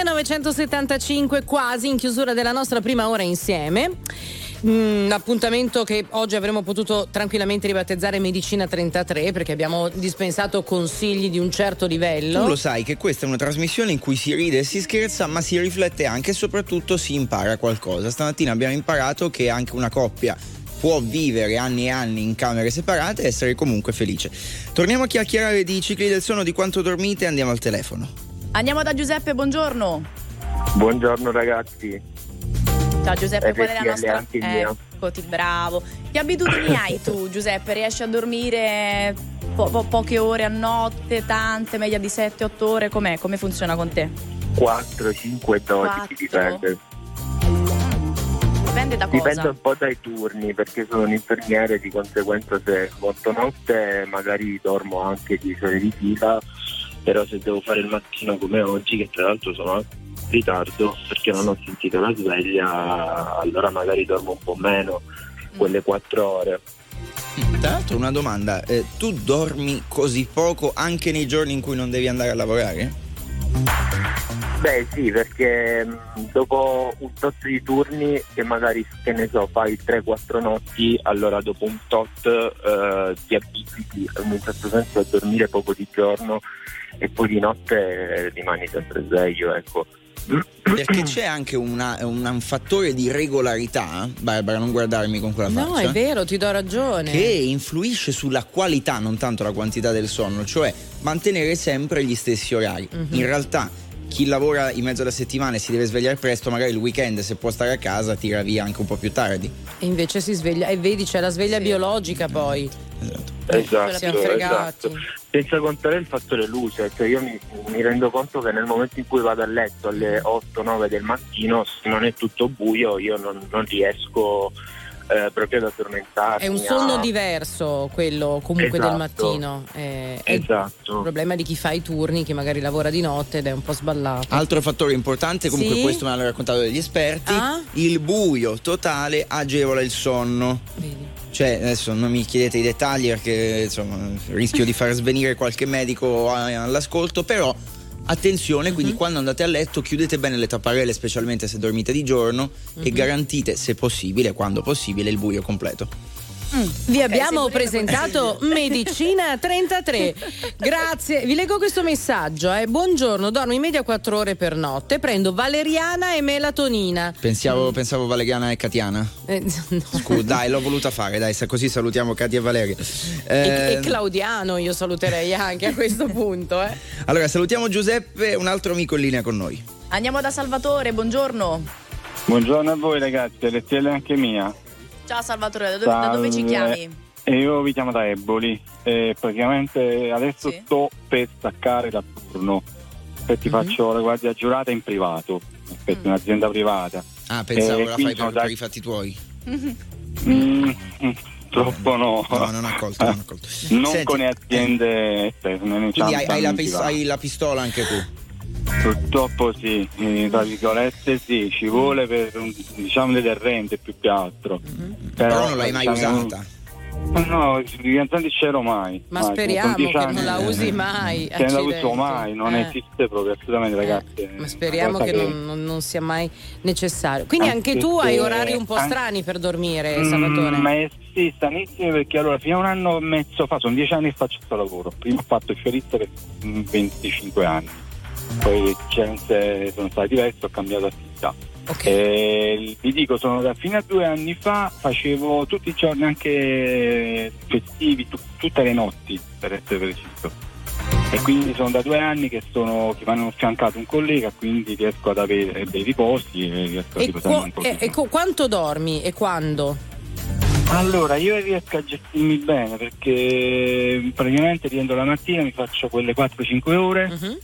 1975, quasi in chiusura della nostra prima ora insieme. Un appuntamento che oggi avremmo potuto tranquillamente ribattezzare Medicina 33, perché abbiamo dispensato consigli di un certo livello. Tu lo sai che questa è una trasmissione in cui si ride e si scherza, ma si riflette anche e soprattutto si impara qualcosa. Stamattina abbiamo imparato che anche una coppia può vivere anni e anni in camere separate e essere comunque felice. Torniamo a chiacchierare di cicli del sonno, di quanto dormite, e andiamo al telefono. Andiamo da Giuseppe, buongiorno. Buongiorno ragazzi. Ciao Giuseppe, qual è la nostra... Eccoti, bravo. Che abitudini hai tu, Giuseppe? Riesci a dormire poche ore a notte, tante, media di 7-8 ore? Com'è? Come funziona con te? 4, 5, 12, dipende. Dipende da cosa? Dipende un po' dai turni, perché sono un infermiere, di conseguenza se monto notte magari dormo anche 10 ore di fila, però se devo fare il mattino come oggi, che tra l'altro sono in ritardo perché non ho sentito la sveglia, allora magari dormo un po' meno, quelle 4 ore. Tra l'altro una domanda, tu dormi così poco anche nei giorni in cui non devi andare a lavorare? Beh sì, perché dopo un tot di turni che magari, che ne so, fai 3-4 notti, allora dopo un tot ti abitui in un certo senso a dormire poco di giorno e poi di notte rimani sempre sveglio, ecco. Perché c'è anche un fattore di regolarità, Barbara, non guardarmi con quella faccia. No, è vero, ti do ragione. Che influisce sulla qualità, non tanto la quantità del sonno, cioè mantenere sempre gli stessi orari. In realtà chi lavora in mezzo alla settimana e si deve svegliare presto, magari il weekend, se può stare a casa, tira via anche un po' più tardi. E invece si sveglia, e vedi, c'è la sveglia biologica poi. Esatto. Senza contare il fattore luce, cioè io mi rendo conto che nel momento in cui vado a letto alle 8-9 del mattino, se non è tutto buio, io non riesco proprio ad addormentarmi. È un sonno diverso quello comunque del mattino. Esatto. Il problema di chi fa i turni, che magari lavora di notte ed è un po' sballato. Altro fattore importante, comunque questo me l'hanno raccontato degli esperti, il buio totale agevola il sonno. Vedi. Cioè, adesso non mi chiedete i dettagli perché insomma rischio di far svenire qualche medico all'ascolto, però attenzione, quindi quando andate a letto chiudete bene le tapparelle, specialmente se dormite di giorno, e garantite, se possibile, quando possibile, il buio completo. Vi abbiamo presentato Medicina 33. Grazie. Vi leggo questo messaggio. Buongiorno, dormo in media 4 ore per notte, prendo valeriana e melatonina. Pensavo valeriana e Katiana. No. Scusa, dai, l'ho voluta fare, dai, così salutiamo Katia e Valeria. E Claudiano io saluterei anche a questo punto. Allora, salutiamo Giuseppe, un altro amico in linea con noi. Andiamo da Salvatore, buongiorno. Buongiorno a voi ragazzi, RTL anche mia. Ciao Salvatore, da dove ci chiami? Io vi chiamo da Eboli e praticamente adesso sto per staccare da turno perché faccio la guardia giurata in privato, per un'azienda privata. Ah, pensavo la fai per i fatti tuoi. Troppo no. No, non ho colto. Non Senti, con le aziende esterne. Quindi hai la pistola anche tu? Purtroppo sì, tra virgolette sì, ci vuole per diciamo deterrente più che altro. Però non l'hai mai usata? No, non c'ero mai. Ma speriamo che non la usi mai. Non la uso mai, non esiste proprio assolutamente, ragazzi. Ma speriamo che non sia mai necessario. Quindi anche tu hai orari un po' strani per dormire, Salvatore? Ma sì, stranissimi, perché allora fino a un anno e mezzo fa, sono 10 anni che faccio questo lavoro. Prima ho fatto il fiorista per 25 anni. Poi le esigenze sono state diverse, ho cambiato attività. Vi dico, fino a 2 anni fa facevo tutti i giorni, anche festivi, tutte le notti, per essere preciso. E quindi sono da 2 anni che mi hanno affiancato un collega, quindi riesco ad avere dei riposi e riesco a riposare un po'. E quanto dormi e quando? Allora, io riesco a gestirmi bene perché praticamente rientro la mattina, mi faccio quelle 4-5 ore.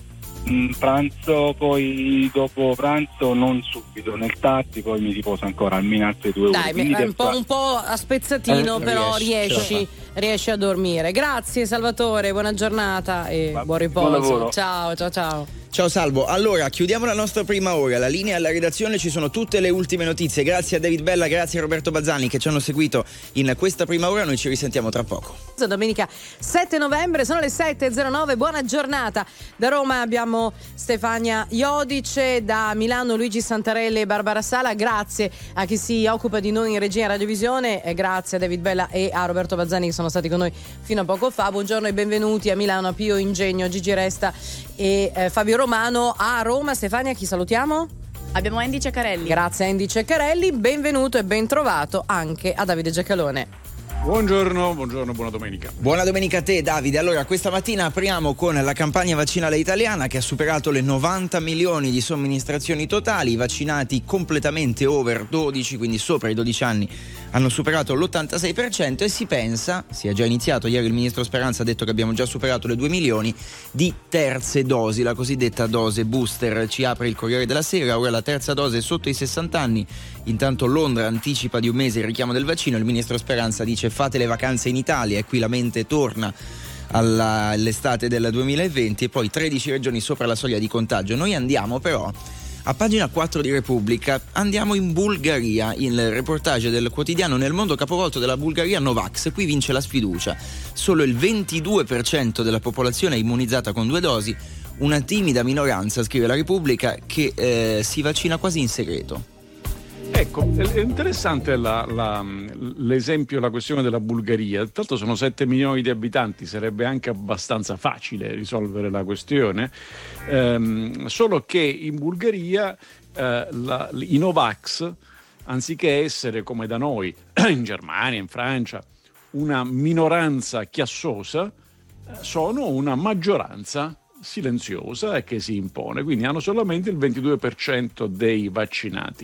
Pranzo, poi dopo pranzo non subito, nel tardi, poi mi riposo ancora almeno altre 2 ore. Dai, un po' a spezzatino, però riesci a dormire. Grazie Salvatore, buona giornata e buon riposo. Ciao. Ciao Salvo, allora chiudiamo la nostra prima ora, la linea alla redazione, ci sono tutte le ultime notizie, grazie a David Bella, grazie a Roberto Bazzani che ci hanno seguito in questa prima ora, noi ci risentiamo tra poco. Domenica 7 novembre, sono le 7.09, buona giornata. Da Roma abbiamo Stefania Iodice, da Milano Luigi Santarelli e Barbara Sala, grazie a chi si occupa di noi in regia Radiovisione e grazie a David Bella e a Roberto Bazzani che sono stati con noi fino a poco fa. Buongiorno e benvenuti a Milano, a Pio Ingegno, Gigi Resta e Fabio Romano. A Roma, Stefania, chi salutiamo? Abbiamo Andy Ceccarelli. Grazie a Andy Ceccarelli, benvenuto e ben trovato anche a Davide Giacalone. Buongiorno, buona domenica. Buona domenica a te Davide. Allora, questa mattina apriamo con la campagna vaccinale italiana che ha superato le 90 milioni di somministrazioni totali, i vaccinati completamente over 12, quindi sopra i 12 anni, hanno superato l'86% e si è già iniziato, ieri il ministro Speranza ha detto che abbiamo già superato le 2 milioni di terze dosi, la cosiddetta dose booster, ci apre il Corriere della Sera, ora la terza dose è sotto i 60 anni, intanto Londra anticipa di un mese il richiamo del vaccino, il ministro Speranza dice fate le vacanze in Italia e qui la mente torna all'estate del 2020 e poi 13 regioni sopra la soglia di contagio. Noi andiamo però a pagina 4 di Repubblica, andiamo in Bulgaria, il reportage del quotidiano Nel mondo capovolto della Bulgaria Novax, qui vince la sfiducia, solo il 22% della popolazione è immunizzata con 2 dosi, una timida minoranza, scrive la Repubblica, che si vaccina quasi in segreto. Ecco, è interessante l'esempio, la questione della Bulgaria. Tanto sono 7 milioni di abitanti, sarebbe anche abbastanza facile risolvere la questione, solo che in Bulgaria i Novax, anziché essere come da noi, in Germania, in Francia, una minoranza chiassosa, sono una maggioranza silenziosa e che si impone, quindi hanno solamente il 22% dei vaccinati.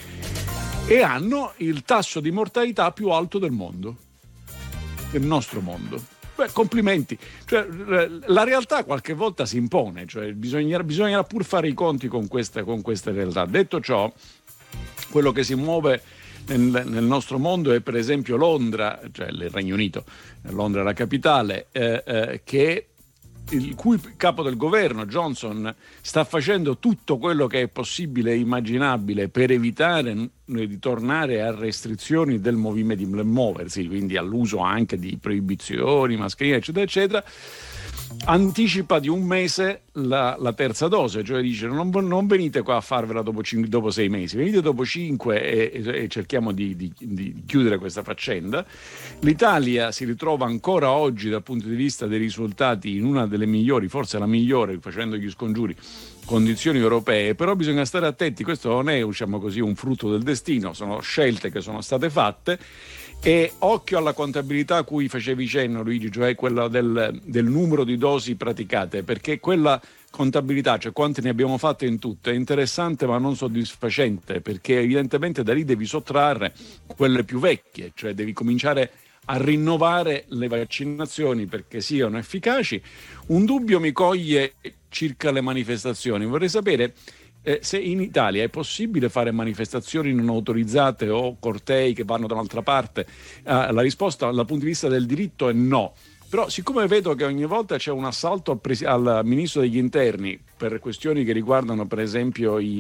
E hanno il tasso di mortalità più alto del mondo, del nostro mondo. Beh, complimenti. Cioè, la realtà qualche volta si impone, cioè bisognerà pur fare i conti con questa realtà. Detto ciò, quello che si muove nel nostro mondo è per esempio Londra, cioè il Regno Unito, Londra è la capitale, che il cui capo del governo, Johnson, sta facendo tutto quello che è possibile e immaginabile per evitare di tornare a restrizioni del movimento, di muoversi, quindi all'uso anche di proibizioni, mascherine, eccetera, eccetera, anticipa di un mese la terza dose, cioè dice non venite qua a farvela dopo 6 mesi, venite dopo 5 e cerchiamo di chiudere questa faccenda. L'Italia si ritrova ancora oggi dal punto di vista dei risultati in una delle migliori, forse la migliore, facendo gli scongiuri, condizioni europee, però bisogna stare attenti, questo non è, diciamo così, un frutto del destino, sono scelte che sono state fatte. E occhio alla contabilità a cui facevi cenno, Luigi, cioè quella del numero di dosi praticate, perché quella contabilità, cioè quante ne abbiamo fatte in tutto, è interessante ma non soddisfacente, perché evidentemente da lì devi sottrarre quelle più vecchie, cioè devi cominciare a rinnovare le vaccinazioni perché siano efficaci. Un dubbio mi coglie circa le manifestazioni, vorrei sapere se in Italia è possibile fare manifestazioni non autorizzate o cortei che vanno da un'altra parte. La risposta dal punto di vista del diritto è no. Però siccome vedo che ogni volta c'è un assalto al ministro degli interni per questioni che riguardano per esempio i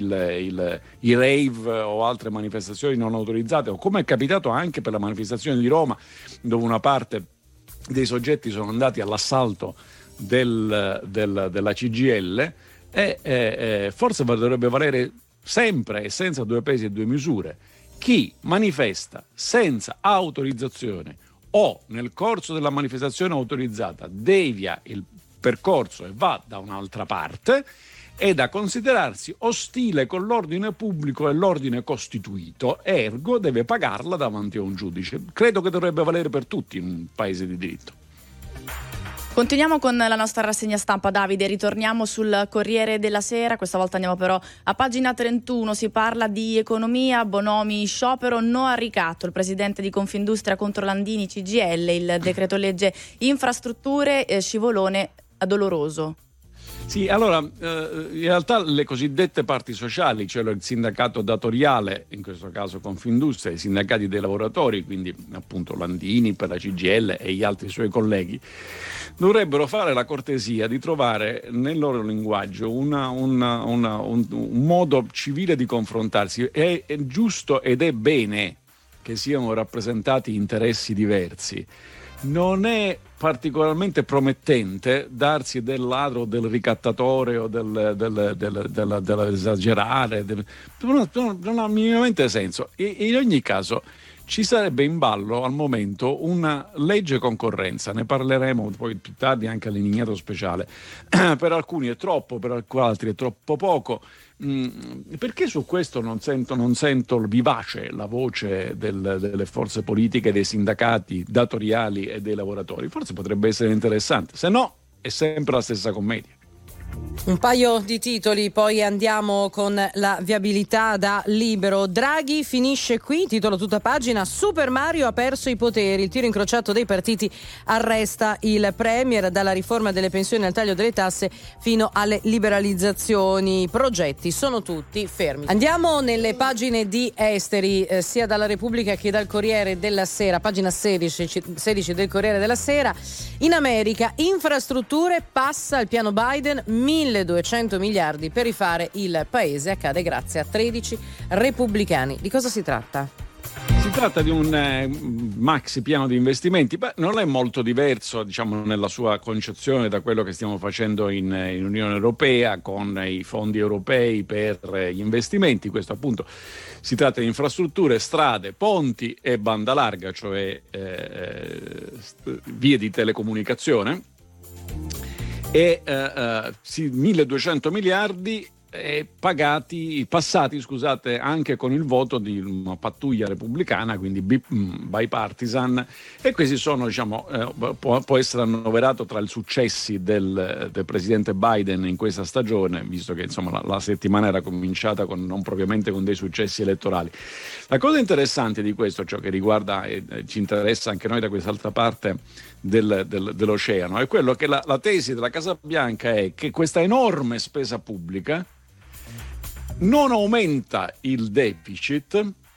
rave o altre manifestazioni non autorizzate, o come è capitato anche per la manifestazione di Roma, dove una parte dei soggetti sono andati all'assalto della CGIL, forse dovrebbe valere sempre e senza due pesi e due misure. Chi manifesta senza autorizzazione o nel corso della manifestazione autorizzata devia il percorso e va da un'altra parte è da considerarsi ostile con l'ordine pubblico e l'ordine costituito, ergo deve pagarla davanti a un giudice. Credo che dovrebbe valere per tutti in un paese di diritto. Continuiamo con la nostra rassegna stampa, Davide, ritorniamo sul Corriere della Sera, questa volta andiamo però a pagina 31, si parla di economia, Bonomi sciopero, no al ricatto, il presidente di Confindustria contro Landini, CGIL, il decreto legge infrastrutture, scivolone doloroso. Sì, allora in realtà le cosiddette parti sociali, cioè il sindacato datoriale, in questo caso Confindustria, i sindacati dei lavoratori, quindi appunto Landini per la CGIL e gli altri suoi colleghi, dovrebbero fare la cortesia di trovare nel loro linguaggio un modo civile di confrontarsi. È giusto ed è bene che siano rappresentati interessi diversi. Non è particolarmente promettente darsi del ladro, del ricattatore o dell'esagerare, non ha minimamente senso. E in ogni caso ci sarebbe in ballo al momento una legge concorrenza, ne parleremo poi più tardi anche all'indignato speciale. Per alcuni è troppo, per altri è troppo poco. Perché su questo non sento vivace la voce delle forze politiche, dei sindacati datoriali e dei lavoratori? Forse potrebbe essere interessante, se no è sempre la stessa commedia. Un paio di titoli, poi andiamo con la viabilità da Libero. Draghi finisce qui, titolo tutta pagina, Super Mario ha perso i poteri, il tiro incrociato dei partiti arresta il Premier, dalla riforma delle pensioni al taglio delle tasse fino alle liberalizzazioni, i progetti sono tutti fermi. Andiamo nelle pagine di esteri, sia dalla Repubblica che dal Corriere della Sera, pagina 16 del Corriere della Sera. In America, infrastrutture, passa il piano Biden, 1.200 miliardi per rifare il paese, accade grazie a 13 repubblicani. Di cosa si tratta? Si tratta di un maxi piano di investimenti, non è molto diverso, diciamo, nella sua concezione da quello che stiamo facendo in Unione Europea con i fondi europei per gli investimenti. Questo appunto si tratta di infrastrutture, strade, ponti e banda larga, cioè vie di telecomunicazione. E 1.200 miliardi passati anche con il voto di una pattuglia repubblicana, quindi bipartisan, e questi sono, diciamo, può essere annoverato tra i successi del presidente Biden in questa stagione, visto che insomma la settimana era cominciata non propriamente con dei successi elettorali. La cosa interessante di questo, ciò che riguarda e ci interessa anche noi da quest'altra parte dell'oceano, è quello che la tesi della Casa Bianca è che questa enorme spesa pubblica non aumenta il deficit,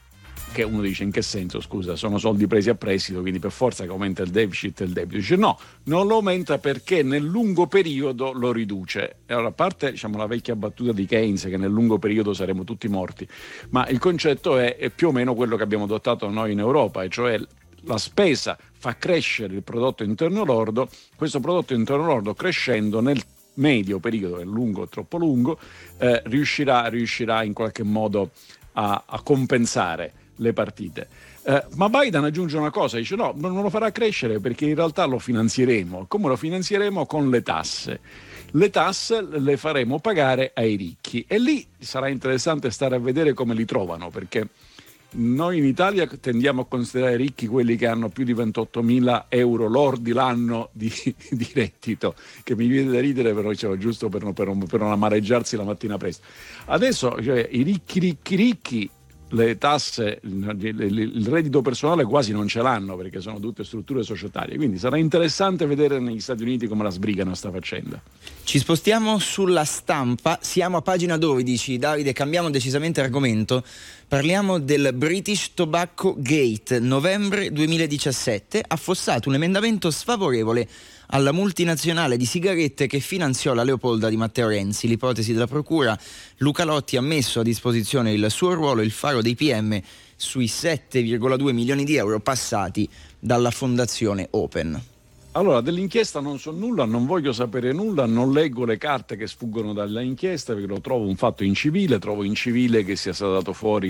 che uno dice: in che senso, scusa, sono soldi presi a prestito, quindi per forza che aumenta il deficit e il debito. Dice no, non lo aumenta perché nel lungo periodo lo riduce. E allora, a parte la vecchia battuta di Keynes che nel lungo periodo saremo tutti morti, ma il concetto è più o meno quello che abbiamo adottato noi in Europa, e cioè la spesa fa crescere il prodotto interno lordo, questo prodotto interno lordo crescendo nel medio periodo, è lungo o troppo lungo, riuscirà in qualche modo a compensare le partite. Ma Biden aggiunge una cosa, dice no, non lo farà crescere perché in realtà lo finanzieremo. Come lo finanzieremo? Con le tasse. Le tasse le faremo pagare ai ricchi, e lì sarà interessante stare a vedere come li trovano, perché noi in Italia tendiamo a considerare ricchi quelli che hanno più di 28.000 euro lordi l'anno di reddito, che mi viene da ridere, però giusto per non amareggiarsi la mattina presto. Adesso i ricchi le tasse, il reddito personale quasi non ce l'hanno, perché sono tutte strutture societarie, quindi sarà interessante vedere negli Stati Uniti come la sbrigano sta faccenda. Ci spostiamo sulla Stampa, siamo a pagina 12, Davide, cambiamo decisamente argomento, parliamo del British Tobacco Gate. Novembre 2017, affossato un emendamento sfavorevole alla multinazionale di sigarette che finanziò la Leopolda di Matteo Renzi. L'ipotesi della procura: Luca Lotti ha messo a disposizione il suo ruolo, il faro dei PM, sui 7,2 milioni di euro passati dalla fondazione Open. Allora, dell'inchiesta non so nulla, non voglio sapere nulla, non leggo le carte che sfuggono dall'inchiesta, perché lo trovo un fatto incivile. Trovo incivile che sia stato dato fuori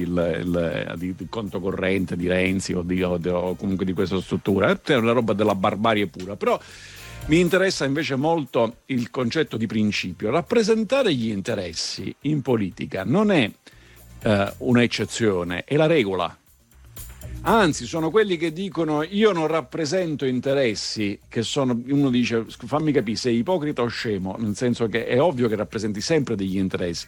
il conto corrente di Renzi o comunque di questa struttura. È una roba della barbarie pura. Però mi interessa invece molto il concetto di principio. Rappresentare gli interessi in politica non è un'eccezione, è la regola. Anzi, sono quelli che dicono io non rappresento interessi, che sono, uno dice fammi capire, sei ipocrita o scemo, nel senso che è ovvio che rappresenti sempre degli interessi.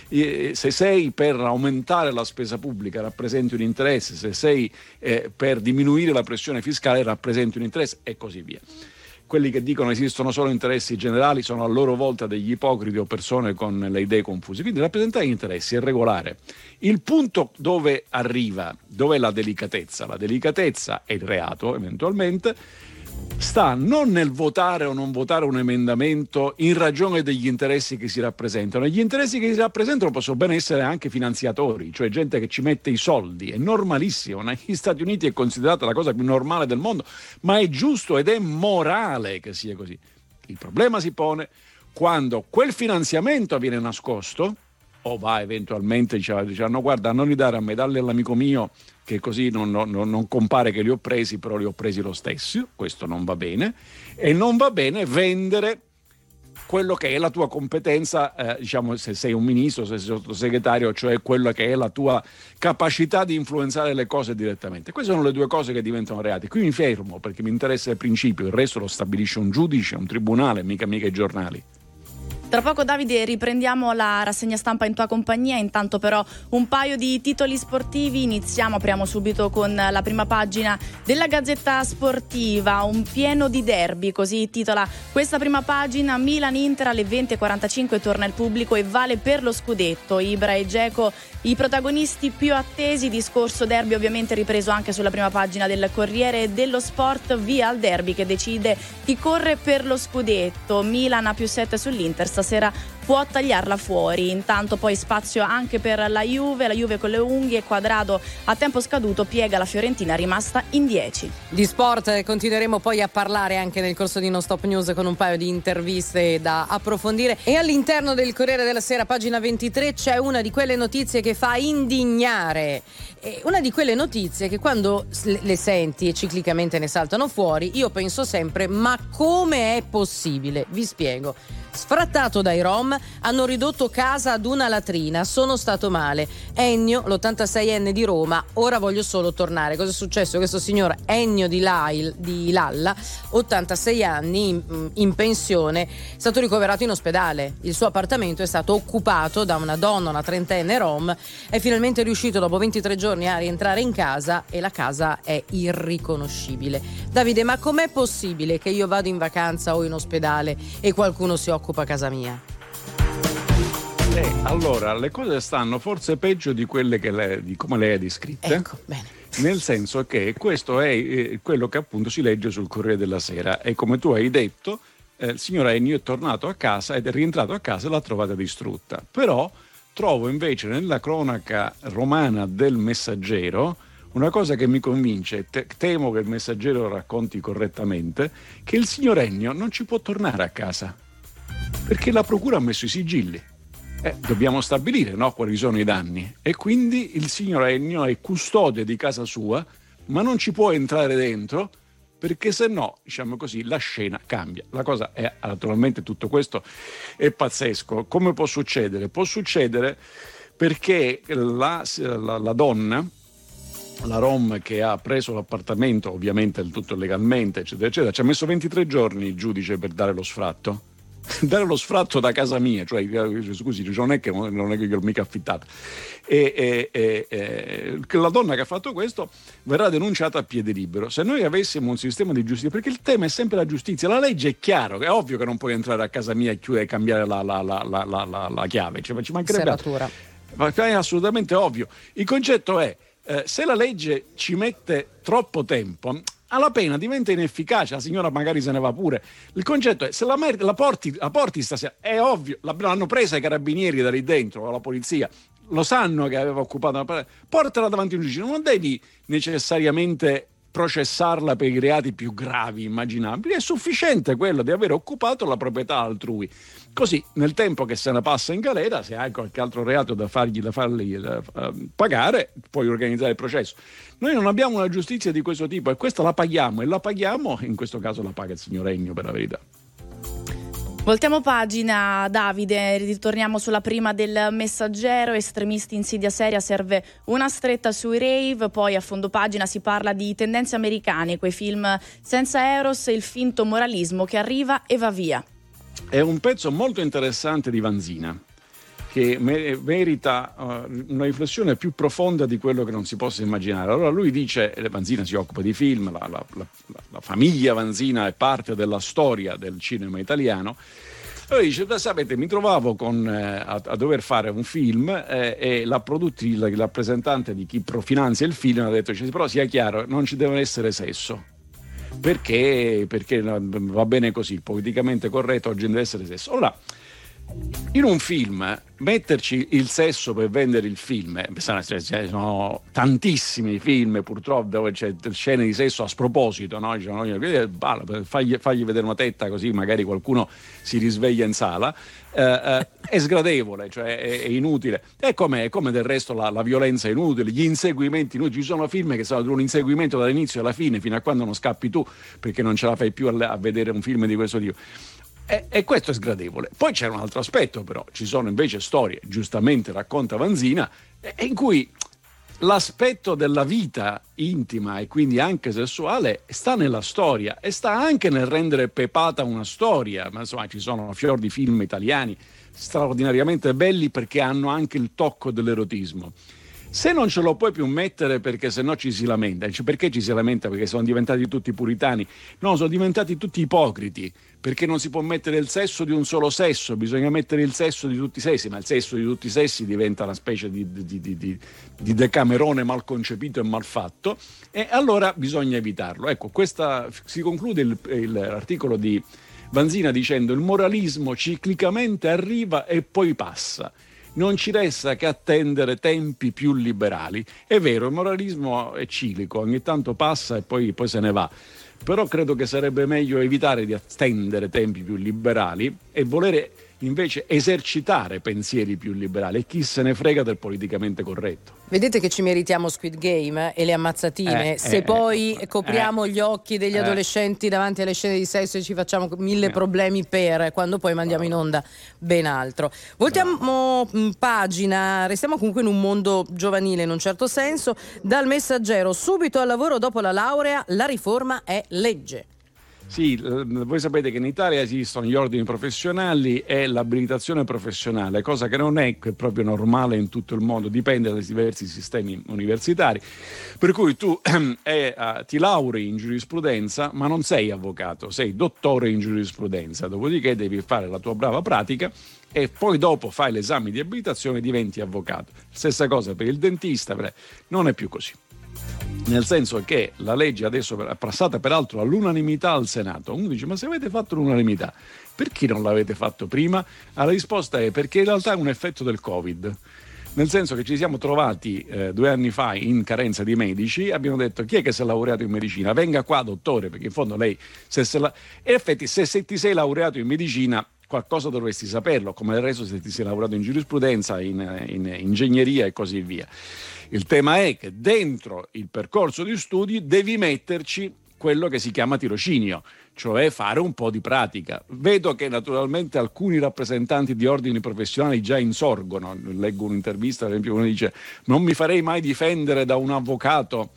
Se sei per aumentare la spesa pubblica rappresenti un interesse, se sei per diminuire la pressione fiscale rappresenti un interesse, e così via. Quelli che dicono esistono solo interessi generali sono a loro volta degli ipocriti o persone con le idee confuse. Quindi rappresentare gli interessi è regolare. Il punto dove arriva, dov'è la delicatezza? La delicatezza è il reato, eventualmente, sta non nel votare o non votare un emendamento in ragione degli interessi che si rappresentano. Gli interessi che si rappresentano possono ben essere anche finanziatori, cioè gente che ci mette i soldi. È normalissimo, negli Stati Uniti è considerata la cosa più normale del mondo, ma è giusto ed è morale che sia così. Il problema si pone quando quel finanziamento viene nascosto, o va eventualmente dicendo guarda, non li dare a me, dalli all'amico mio, che così non compare che li ho presi, però li ho presi lo stesso. Questo non va bene. E non va bene vendere quello che è la tua competenza, se sei un ministro, se sei sottosegretario, cioè quello che è la tua capacità di influenzare le cose direttamente. Queste sono le due cose che diventano reati. Qui mi fermo perché mi interessa il principio, il resto lo stabilisce un giudice, un tribunale, mica i giornali. Tra poco, Davide, riprendiamo la rassegna stampa in tua compagnia. Intanto però un paio di titoli sportivi. Apriamo subito con la prima pagina della Gazzetta Sportiva. Un pieno di derby, così titola questa prima pagina. Milan-Inter alle 20:45 torna il pubblico e vale per lo scudetto. Ibra e Dzeko i protagonisti più attesi. Discorso derby ovviamente ripreso anche sulla prima pagina del Corriere dello Sport. Via al derby che decide chi corre per lo scudetto. Milan a +7 sull'Inter, stasera può tagliarla fuori. Intanto poi spazio anche per la Juve con le unghie. Quadrado a tempo scaduto piega la Fiorentina rimasta in 10. Di sport continueremo poi a parlare anche nel corso di Non Stop News con un paio di interviste da approfondire. E all'interno del Corriere della Sera, pagina 23, c'è una di quelle notizie che fa indignare. Una di quelle notizie che quando le senti e ciclicamente ne saltano fuori, io penso sempre: ma come è possibile? Vi spiego. Sfrattato dai Rom, hanno ridotto casa ad una latrina, sono stato male. Ennio, l'86enne di Roma, ora voglio solo tornare. Cosa è successo? Questo signor Ennio di Lalla, 86 anni, in pensione, è stato ricoverato in ospedale. Il suo appartamento è stato occupato da una donna, una trentenne Rom, è finalmente riuscito dopo 23 giorni a rientrare in casa e la casa è irriconoscibile. Davide, ma com'è possibile che io vado in vacanza o in ospedale e qualcuno si occupa a casa mia? Allora, le cose stanno forse peggio di quelle di come lei ha descritte. Ecco, bene. Nel senso che questo è quello che appunto si legge sul Corriere della Sera e come tu hai detto il signor Ennio è tornato a casa ed è rientrato a casa e l'ha trovata distrutta. Però trovo invece nella cronaca romana del Messaggero una cosa che mi convince, temo che il Messaggero lo racconti correttamente, che il signor Ennio non ci può tornare a casa perché la procura ha messo i sigilli. Dobbiamo stabilire, no, quali sono i danni, e quindi il signor Ennio è custode di casa sua, ma non ci può entrare dentro perché se no, diciamo così, la scena cambia. La cosa è, naturalmente, tutto questo è pazzesco. Come può succedere? Può succedere perché la donna, la Rom, che ha preso l'appartamento, ovviamente tutto legalmente, eccetera, eccetera, ci ha messo 23 giorni il giudice per dare lo sfratto. Dare lo sfratto da casa mia, cioè scusi, non è che io l'ho mica affittata, la donna che ha fatto questo verrà denunciata a piede libero. Se noi avessimo un sistema di giustizia, perché il tema è sempre la giustizia, la legge è chiaro, è ovvio che non puoi entrare a casa mia e chiudere e cambiare la chiave, cioè, ci mancherebbe altro. Ma è assolutamente ovvio. Il concetto è se la legge ci mette troppo tempo, la pena diventa inefficace, la signora magari se ne va pure. Il concetto è, se la porti stasera, è ovvio, l'hanno presa i carabinieri da lì dentro, la polizia, lo sanno che aveva occupato portala davanti a un giudice, non devi necessariamente processarla per i reati più gravi immaginabili, è sufficiente quello di aver occupato la proprietà altrui. Così, nel tempo che se ne passa in galera, se hai qualche altro reato da fargli pagare, puoi organizzare il processo. Noi non abbiamo una giustizia di questo tipo e questa la paghiamo, in questo caso la paga il signor Ennio, per la verità. Voltiamo pagina, Davide, ritorniamo sulla prima del Messaggero. Estremisti, insidia seria, serve una stretta sui rave. Poi a fondo pagina si parla di tendenze americane, quei film senza eros e il finto moralismo che arriva e va via. È un pezzo molto interessante di Vanzina che merita una riflessione più profonda di quello che non si possa immaginare. Allora lui dice, Vanzina si occupa di film, la famiglia Vanzina è parte della storia del cinema italiano. Lui dice, sapete, mi trovavo a dover fare un film e il rappresentante di chi finanzia il film ha detto, però sia chiaro, non ci deve essere sesso. Perché va bene così, politicamente corretto, oggi deve essere sesso. Allora, in un film metterci il sesso per vendere il film, ci sono tantissimi film purtroppo dove c'è scene di sesso a sproposito, no? Fagli vedere una tetta così magari qualcuno si risveglia in sala, è sgradevole, cioè è inutile, è come del resto la violenza è inutile, gli inseguimenti inutili. Ci sono film che sono un inseguimento dall'inizio alla fine fino a quando non scappi tu perché non ce la fai più a vedere un film di questo tipo. E questo è sgradevole. Poi c'è un altro aspetto, però ci sono invece storie, giustamente racconta Vanzina, in cui l'aspetto della vita intima e quindi anche sessuale sta nella storia e sta anche nel rendere pepata una storia. Ma insomma, ci sono fior di film italiani straordinariamente belli perché hanno anche il tocco dell'erotismo. Se non ce lo puoi più mettere perché sennò ci si lamenta, perché ci si lamenta? Perché sono diventati tutti puritani? No, sono diventati tutti ipocriti, perché non si può mettere il sesso di un solo sesso, bisogna mettere il sesso di tutti i sessi, ma il sesso di tutti i sessi diventa una specie di decamerone mal concepito e mal fatto, e allora bisogna evitarlo. Ecco, si conclude l'articolo di Vanzina dicendo: il moralismo ciclicamente arriva e poi passa. Non ci resta che attendere tempi più liberali. È vero, il moralismo è ciclico, ogni tanto passa e poi se ne va. Però credo che sarebbe meglio evitare di attendere tempi più liberali e volere invece esercitare pensieri più liberali. E chi se ne frega del politicamente corretto. Vedete che ci meritiamo Squid Game e le ammazzatine se poi copriamo gli occhi degli adolescenti davanti alle scene di sesso e ci facciamo mille problemi quando poi mandiamo in onda ben altro. Voltiamo pagina, restiamo comunque in un mondo giovanile in un certo senso. Dal Messaggero: subito al lavoro dopo la laurea, la riforma è legge. Sì, voi sapete che in Italia esistono gli ordini professionali e l'abilitazione professionale, cosa che non è proprio normale in tutto il mondo, dipende dai diversi sistemi universitari, per cui tu ti laurei in giurisprudenza ma non sei avvocato, sei dottore in giurisprudenza, dopodiché devi fare la tua brava pratica e poi dopo fai l'esame di abilitazione e diventi avvocato. Stessa cosa per il dentista, non è più così. Nel senso che la legge adesso è passata peraltro all'unanimità al Senato. Uno dice: ma se avete fatto l'unanimità, perché non l'avete fatto prima? La risposta è perché in realtà è un effetto del Covid. Nel senso che ci siamo trovati 2 anni fa in carenza di medici, abbiamo detto: chi è che si è laureato in medicina? Venga qua, dottore, perché in fondo lei... E in effetti se ti sei laureato in medicina qualcosa dovresti saperlo, come del resto se ti sei laureato in giurisprudenza, in ingegneria e così via. Il tema è che dentro il percorso di studi devi metterci quello che si chiama tirocinio, cioè fare un po' di pratica. Vedo che naturalmente alcuni rappresentanti di ordini professionali già insorgono. Leggo un'intervista, ad esempio, uno dice: non mi farei mai difendere da un avvocato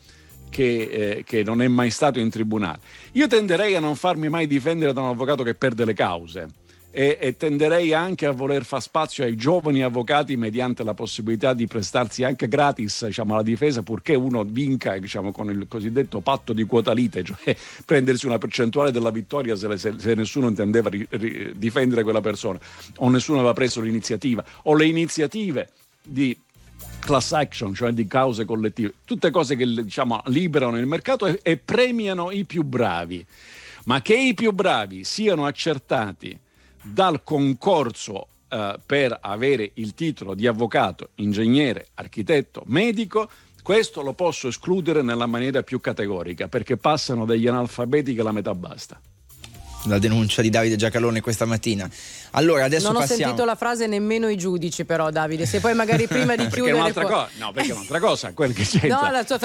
che non è mai stato in tribunale. Io tenderei a non farmi mai difendere da un avvocato che perde le cause. E tenderei anche a voler far spazio ai giovani avvocati mediante la possibilità di prestarsi anche gratis, diciamo, alla difesa, purché uno vinca, diciamo, con il cosiddetto patto di quota lite, cioè prendersi una percentuale della vittoria se nessuno intendeva difendere quella persona o nessuno aveva preso l'iniziativa, o le iniziative di class action, cioè di cause collettive, tutte cose che, diciamo, liberano il mercato e premiano i più bravi. Ma che i più bravi siano accertati dal concorso per avere il titolo di avvocato, ingegnere, architetto, medico, questo lo posso escludere nella maniera più categorica, perché passano dagli analfabeti che la metà basta. La denuncia di Davide Giacalone questa mattina. Allora adesso non ho passiamo... sentito la frase nemmeno i giudici, però, Davide, se poi magari prima di chiudere perché è un'altra cosa quel che c'entra. No, la tua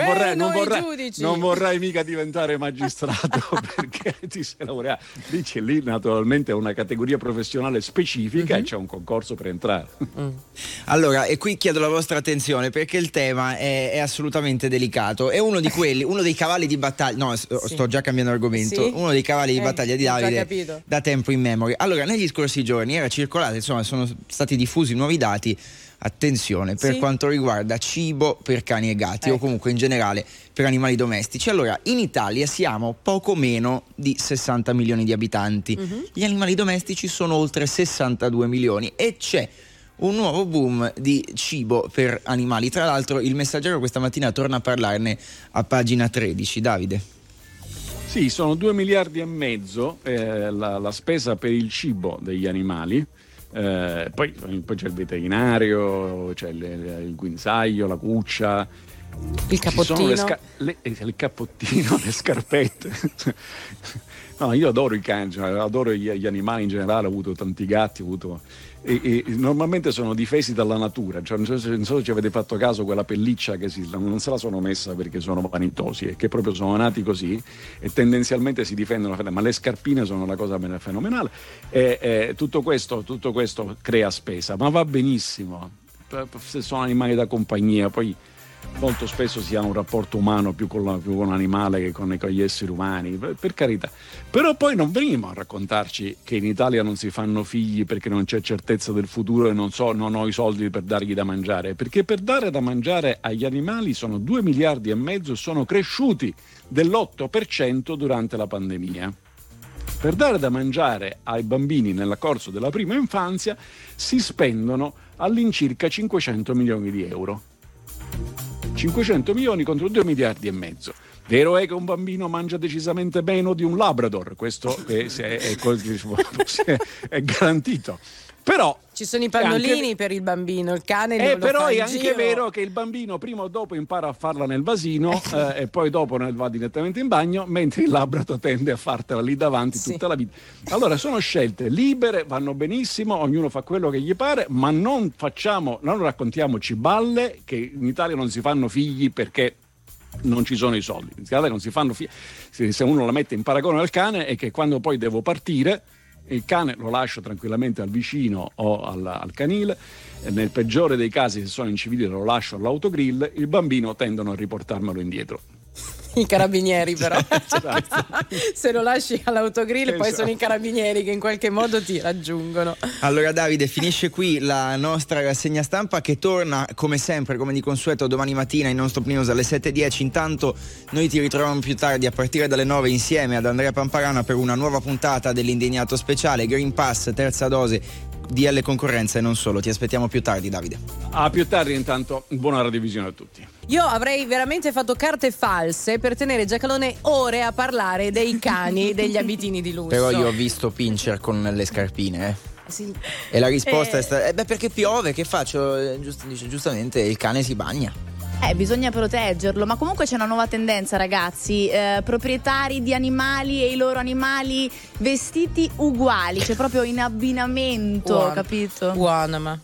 non vorrai mica diventare magistrato perché ti sei laureato. Dice, lì naturalmente è una categoria professionale specifica e c'è un concorso per entrare. Allora, e qui chiedo la vostra attenzione perché il tema è assolutamente delicato. È uno dei cavalli di battaglia. Sto già cambiando argomento. Sì? Uno dei cavalli di battaglia di Davide da tempo in memoria. Allora, negli scorsi giorni era circolato, insomma, sono stati diffusi nuovi dati, attenzione, per quanto riguarda cibo per cani e gatti, o comunque in generale per animali domestici. Allora, in Italia siamo poco meno di 60 milioni di abitanti. Gli animali domestici sono oltre 62 milioni e c'è un nuovo boom di cibo per animali. Tra l'altro il Messaggero questa mattina torna a parlarne a pagina 13. Davide. Sì, sono 2 miliardi e mezzo la spesa per il cibo degli animali, poi c'è il veterinario, c'è il guinzaglio, la cuccia, il capottino, il capottino, le scarpette. No, io adoro i cani, adoro gli animali in generale, ho avuto tanti gatti, e normalmente sono difesi dalla natura, cioè, non so se ci avete fatto caso, quella pelliccia che non se la sono messa perché sono vanitosi, e che proprio sono nati così e tendenzialmente si difendono, ma le scarpine sono una cosa fenomenale, e tutto questo crea spesa, ma va benissimo se sono animali da compagnia. Poi molto spesso si ha un rapporto umano più con l'animale che con gli esseri umani, per carità. Però poi non venimo a raccontarci che in Italia non si fanno figli perché non c'è certezza del futuro e non ho i soldi per dargli da mangiare, perché per dare da mangiare agli animali sono 2 miliardi e mezzo e sono cresciuti dell'8% durante la pandemia. Per dare da mangiare ai bambini nel corso della prima infanzia si spendono all'incirca 500 milioni di euro. 500 milioni contro 2 miliardi e mezzo. Vero è che un bambino mangia decisamente meno di un Labrador, questo è garantito. Però ci sono i pannolini per il bambino, il cane lo però fa è anche giro. vero che il bambino prima o dopo impara a farla nel vasino e poi dopo va direttamente in bagno, mentre il Labrador tende a fartela lì davanti tutta la vita. Allora sono scelte libere, vanno benissimo, ognuno fa quello che gli pare, ma non raccontiamoci balle che in Italia non si fanno figli perché non ci sono i soldi. In Italia non si fanno figli, se uno la mette in paragone al cane, è che quando poi devo partire il cane lo lascio tranquillamente al vicino o al canile, nel peggiore dei casi, se sono incivili, lo lascio all'autogrill, il bambino tendono a riportarmelo indietro. I carabinieri però. Se lo lasci all'autogrill poi sono i carabinieri che in qualche modo ti raggiungono. Allora Davide, finisce qui la nostra rassegna stampa che torna come sempre, come di consueto, domani mattina in Non Stop News alle 7:10. Intanto noi ti ritroviamo più tardi a partire dalle 9 insieme ad Andrea Pamparana per una nuova puntata dell'Indignato Speciale Green Pass, terza dose, DL Concorrenza e non solo. Ti aspettiamo più tardi, Davide. A più tardi, intanto buona radiovisione a tutti. Io avrei veramente fatto carte false per tenere Giacalone ore a parlare dei cani degli abitini di lusso. Però io ho visto Pincher con le scarpine, Sì. E la risposta è stata: perché piove, che faccio? Dice giustamente, il cane si bagna. Bisogna proteggerlo, ma comunque c'è una nuova tendenza, ragazzi, proprietari di animali e i loro animali vestiti uguali, cioè proprio in abbinamento, capito? Buona,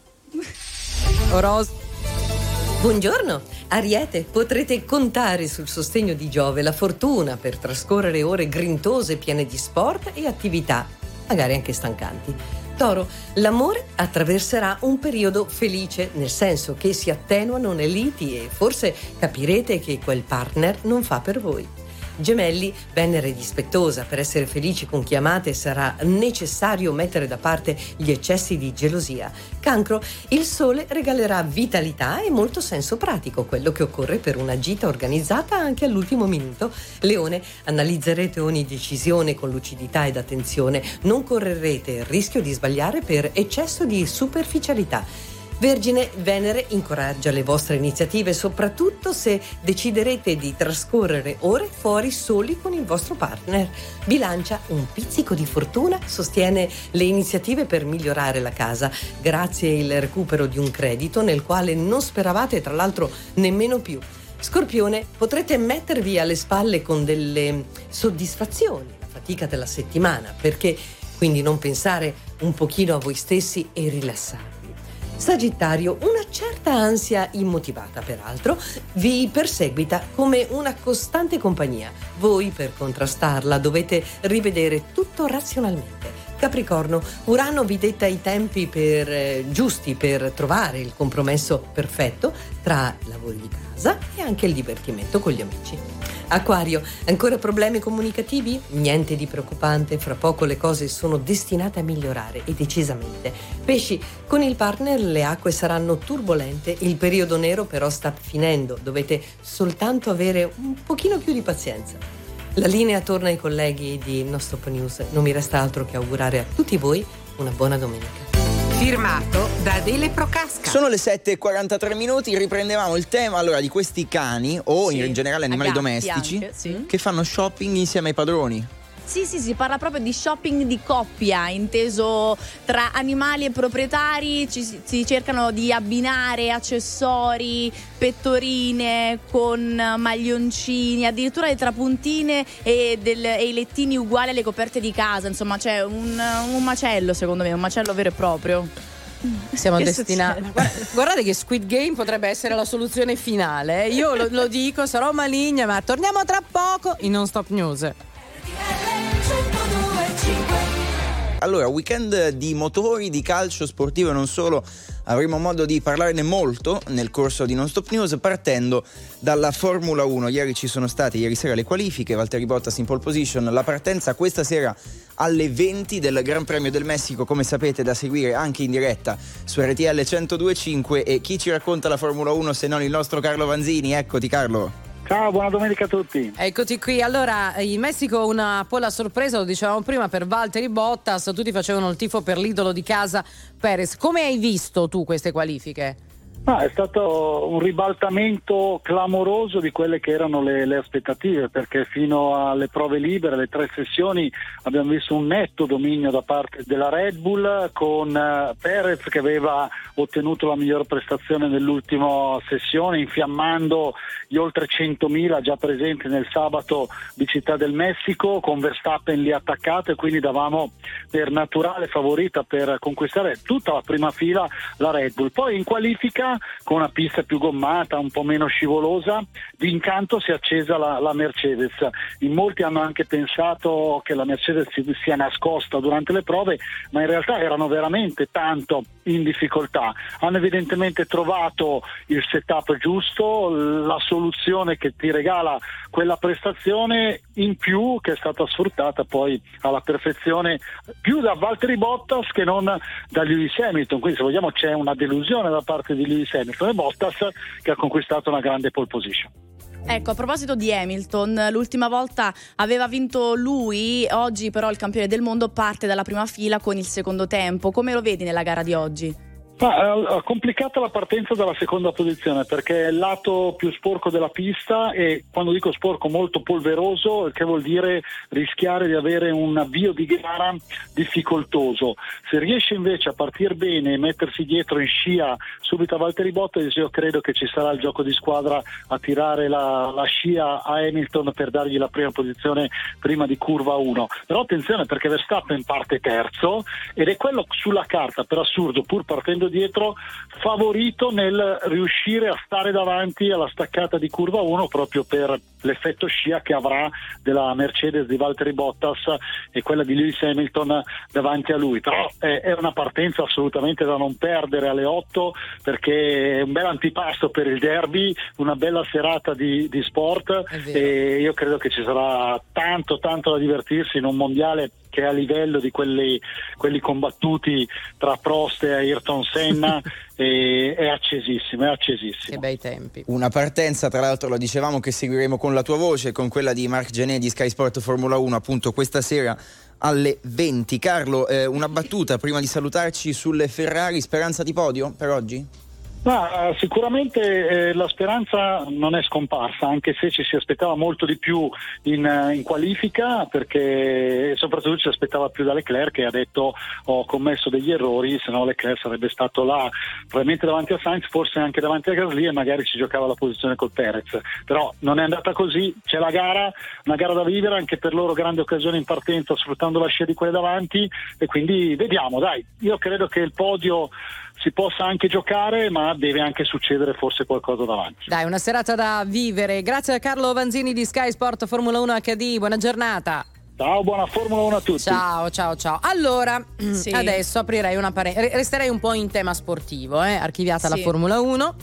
Buongiorno, Ariete, potrete contare sul sostegno di Giove, la fortuna per trascorrere ore grintose piene di sport e attività, magari anche stancanti. Toro, l'amore attraverserà un periodo felice, nel senso che si attenuano le liti e forse capirete che quel partner non fa per voi. Gemelli, Venere è dispettosa, per essere felici con chi amate sarà necessario mettere da parte gli eccessi di gelosia. Cancro, il Sole regalerà vitalità e molto senso pratico, quello che occorre per una gita organizzata anche all'ultimo minuto. Leone, analizzerete ogni decisione con lucidità ed attenzione, non correrete il rischio di sbagliare per eccesso di superficialità. Vergine, Venere incoraggia le vostre iniziative, soprattutto se deciderete di trascorrere ore fuori soli con il vostro partner. Bilancia, un pizzico di fortuna sostiene le iniziative per migliorare la casa, grazie al recupero di un credito nel quale non speravate tra l'altro nemmeno più. Scorpione, potrete mettervi alle spalle con delle soddisfazioni la fatica della settimana, perché quindi non pensare un pochino a voi stessi e rilassarvi. Sagittario, una certa ansia immotivata peraltro vi perseguita come una costante compagnia. Voi per contrastarla dovete rivedere tutto razionalmente. Capricorno, Urano vi detta i tempi giusti per trovare il compromesso perfetto tra lavori di casa e anche il divertimento con gli amici. Acquario, ancora problemi comunicativi? Niente di preoccupante, fra poco le cose sono destinate a migliorare e decisamente. Pesci, con il partner le acque saranno turbolente, il periodo nero però sta finendo, dovete soltanto avere un pochino più di pazienza. La linea torna ai colleghi di Non Stop News, non mi resta altro che augurare a tutti voi una buona domenica. Firmato da Adele Procasca. Sono le 7:43, riprendevamo il tema allora di questi cani o in generale animali domestici anche, che fanno shopping insieme ai padroni. Sì, si parla proprio di shopping di coppia, inteso tra animali e proprietari, si cercano di abbinare accessori, pettorine con maglioncini, addirittura le trapuntine e i lettini uguali alle coperte di casa, insomma c'è un macello, secondo me, un macello vero e proprio. Siamo destinati. Guardate che Squid Game potrebbe essere la soluzione finale. Io lo dico, sarò maligna, ma torniamo tra poco in Non Stop News. Allora, weekend di motori, di calcio sportivo e non solo, avremo modo di parlarne molto nel corso di Non Stop News, partendo dalla Formula 1. Ieri sera le qualifiche, Valtteri Bottas in pole position, la partenza questa sera alle 20 del Gran Premio del Messico, come sapete, da seguire anche in diretta su RTL 102.5. E chi ci racconta la Formula 1 se non il nostro Carlo Vanzini? Eccoti Carlo. Ciao, buona domenica a tutti. Eccoti qui. Allora, in Messico una polla sorpresa, lo dicevamo prima, per Valtteri Bottas. Tutti facevano il tifo per l'idolo di casa Perez. Come hai visto tu queste qualifiche? È stato un ribaltamento clamoroso di quelle che erano le aspettative, perché fino alle prove libere, le 3 sessioni, abbiamo visto un netto dominio da parte della Red Bull, con Perez che aveva ottenuto la miglior prestazione nell'ultima sessione, infiammando gli oltre 100.000 già presenti nel sabato di Città del Messico, con Verstappen lì attaccato, e quindi davamo per naturale favorita per conquistare tutta la prima fila la Red Bull. Poi in qualifica pista, con una pista più gommata, un po' meno scivolosa, d'incanto si è accesa la Mercedes. In molti hanno anche pensato che la Mercedes si sia nascosta durante le prove, ma in realtà erano veramente tanto in difficoltà. Hanno evidentemente trovato il setup giusto, la soluzione che ti regala quella prestazione in più, che è stata sfruttata poi alla perfezione più da Valtteri Bottas che non da Lewis Hamilton. Quindi, se vogliamo, c'è una delusione da parte di Lewis Hamilton e Bottas, che ha conquistato una grande pole position. Ecco, a proposito di Hamilton, l'ultima volta aveva vinto lui, oggi però il campione del mondo parte dalla prima fila con il secondo tempo. Come lo vedi nella gara di oggi? Ha complicato la partenza dalla seconda posizione, perché è il lato più sporco della pista, e quando dico sporco molto polveroso, che vuol dire rischiare di avere un avvio di gara difficoltoso. Se riesce invece a partire bene e mettersi dietro in scia subito a Valtteri Bottas, io credo che ci sarà il gioco di squadra a tirare la scia a Hamilton per dargli la prima posizione prima di curva 1. Però attenzione, perché Verstappen parte terzo ed è quello sulla carta, per assurdo, pur partendo dietro, favorito nel riuscire a stare davanti alla staccata di curva 1, proprio per l'effetto scia che avrà della Mercedes di Valtteri Bottas e quella di Lewis Hamilton davanti a lui. Però è una partenza assolutamente da non perdere alle 8, perché è un bel antipasto per il derby, una bella serata di sport, e io credo che ci sarà tanto da divertirsi in un mondiale che è a livello di quelli combattuti tra Prost e Ayrton Senna. È accesissimo. Che bei tempi. Una partenza, tra l'altro, lo dicevamo, che seguiremo con la tua voce, con quella di Marc Gené di Sky Sport Formula 1, appunto questa sera alle 20. Carlo, una battuta prima di salutarci sulle Ferrari, speranza di podio per oggi? Ma sicuramente la speranza non è scomparsa, anche se ci si aspettava molto di più in qualifica, perché soprattutto ci aspettava più da Leclerc, che ha detto ho commesso degli errori, se no Leclerc sarebbe stato là probabilmente davanti a Sainz, forse anche davanti a Gasly, e magari si giocava la posizione col Perez. Però non è andata così, c'è la gara, una gara da vivere, anche per loro grande occasione in partenza sfruttando la scia di quelle davanti, e quindi vediamo, dai, io credo che il podio si possa anche giocare, ma deve anche succedere forse qualcosa davanti. Dai, una serata da vivere. Grazie a Carlo Vanzini di Sky Sport Formula 1 HD, buona giornata. Ciao, buona Formula 1 a tutti. Ciao. Allora, sì, adesso aprirei una parentesi, resterei un po' in tema sportivo, archiviata sì, la Formula 1.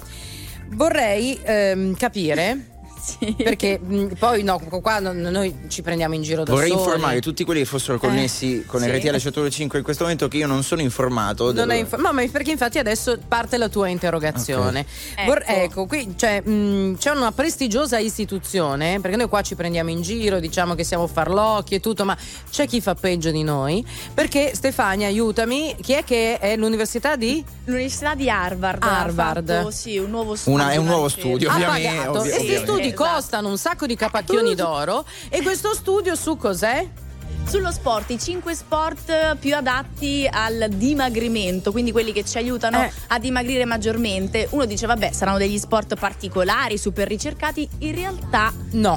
Vorrei capire... Sì. Perché poi qua noi ci prendiamo in giro da soli. Vorrei informare tutti quelli che fossero connessi con RTL 105 in questo momento che io non sono informato. No, ma perché infatti adesso parte la tua interrogazione. Okay. Ecco, qui c'è una prestigiosa istituzione, perché noi qua ci prendiamo in giro, diciamo che siamo farlocchi e tutto, ma c'è chi fa peggio di noi, perché Stefania, aiutami, chi è che è l'università di? L'università di Harvard. Ha fatto, sì, un nuovo studio. È un nuovo studio, ovviamente. E questi studi costano un sacco di capacchioni d'oro. E questo studio su cos'è? Sullo sport, i 5 sport più adatti al dimagrimento, quindi quelli che ci aiutano a dimagrire maggiormente. Uno dice vabbè, saranno degli sport particolari, super ricercati. In realtà no.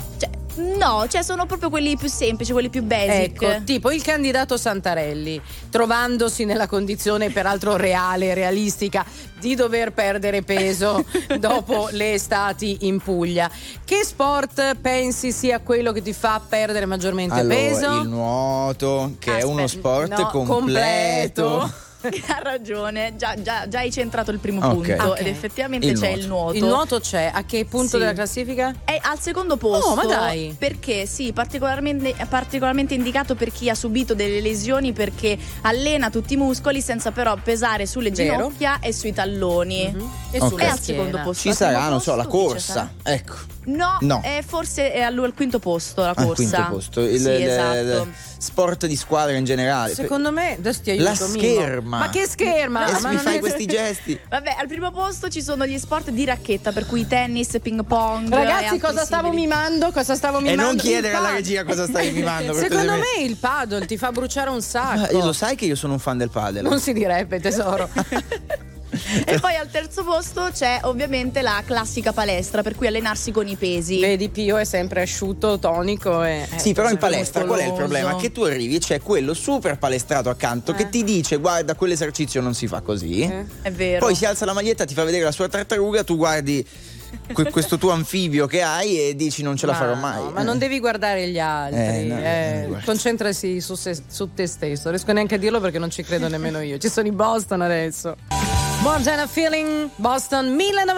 No, sono proprio quelli più semplici, quelli più basic. Ecco, tipo il candidato Santarelli, trovandosi nella condizione peraltro realistica di dover perdere peso dopo le estati in Puglia. Che sport pensi sia quello che ti fa perdere maggiormente peso? Il nuoto, che è uno sport completo. Ha ragione, già hai centrato il primo punto. Ed effettivamente c'è il nuoto. Il nuoto c'è, a che punto della classifica? È al secondo posto. Oh, ma dai! Perché sì, particolarmente indicato per chi ha subito delle lesioni, perché allena tutti i muscoli senza però pesare sulle ginocchia e sui talloni. E è al secondo posto. Ci sarà, non so, la corsa. Ecco. No. Forse è al quinto posto la corsa. Al quinto posto. Esatto. Sport di squadra in generale. Secondo me, adesso ti aiuto. La scherma. Ma che scherma? Ma mi fai questi gesti? Vabbè, al primo posto ci sono gli sport di racchetta, per cui tennis, ping pong. Ragazzi, cosa stavo mimando? E non chiedere alla regia cosa stavi mimando. Secondo me il paddle ti fa bruciare un sacco. Lo sai che io sono un fan del paddle? Non si direbbe, tesoro. E poi al terzo posto c'è ovviamente la classica palestra, per cui allenarsi con i pesi. Vedi, Pio è sempre asciutto, tonico e sì, però in palestra qual è il problema? Che tu arrivi e c'è quello super palestrato accanto che ti dice guarda, quell'esercizio non si fa così. È vero. Poi si alza la maglietta, ti fa vedere la sua tartaruga, tu guardi questo tuo anfibio che hai e dici non ce la farò mai. No, ma non devi guardare gli altri, concentrati su te stesso. Riesco neanche a dirlo perché non ci credo nemmeno io. Ci sono i Boston adesso. Morgiana Feeling, Boston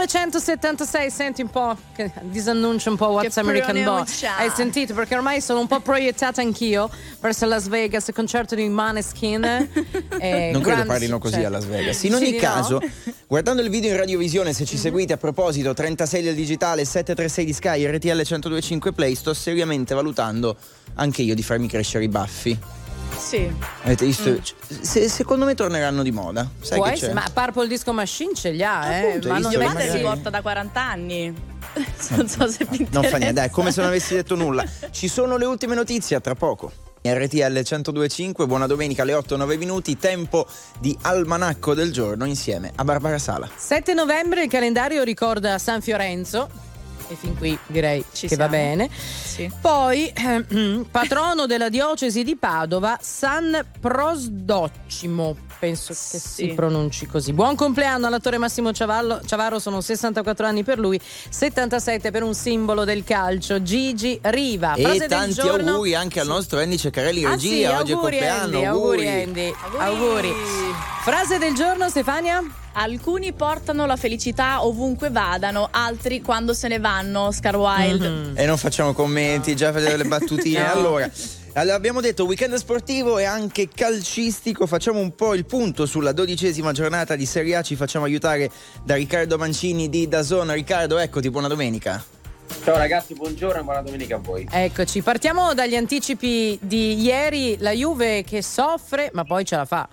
1976. Senti un po', che disannuncio un po' What's American Boy. Hai sentito? Perché ormai sono un po' proiettata anch'io verso Las Vegas, il concerto di Maneskin. Non credo parlino così a Las Vegas. In ogni caso, guardando il video in radiovisione, se ci seguite, a proposito 36 del digitale, 736 di Sky, RTL 102.5 Play, sto seriamente valutando anche io di farmi crescere i baffi. Sì. Avete visto? Secondo me torneranno di moda. Sai che c'è? Ma Purple Disco Machine ce li ha, Appunto, ma mio padre si porta da 40 anni. Non so se vi interessa. Non fa niente, dai, come se non avessi detto nulla. Ci sono le ultime notizie a tra poco. RTL 102.5, buona domenica alle 8:09 minuti, tempo di almanacco del giorno insieme a Barbara Sala. 7 novembre il calendario ricorda San Fiorenzo. E fin qui direi che va bene. Sì. Poi patrono della diocesi di Padova, San Prosdocimo, penso che si pronunci così. Buon compleanno all'attore Massimo Ciavarro, sono 64 anni per lui, 77 per un simbolo del calcio, Gigi Riva. E tanti auguri anche al nostro Andy Ceccarelli regia, oggi è compleanno. Auguri Andy, auguri. Frase del giorno, Stefania? Alcuni portano la felicità ovunque vadano, altri quando se ne vanno, Oscar Wilde. E non facciamo commenti, già facciamo le battutine. Allora, abbiamo detto weekend sportivo e anche calcistico, facciamo un po' il punto sulla 12ª giornata di Serie A, ci facciamo aiutare da Riccardo Mancini di DAZN. Riccardo, eccoti, buona domenica. Ciao ragazzi, buongiorno e buona domenica a voi. Eccoci, partiamo dagli anticipi di ieri, la Juve che soffre ma poi ce la fa.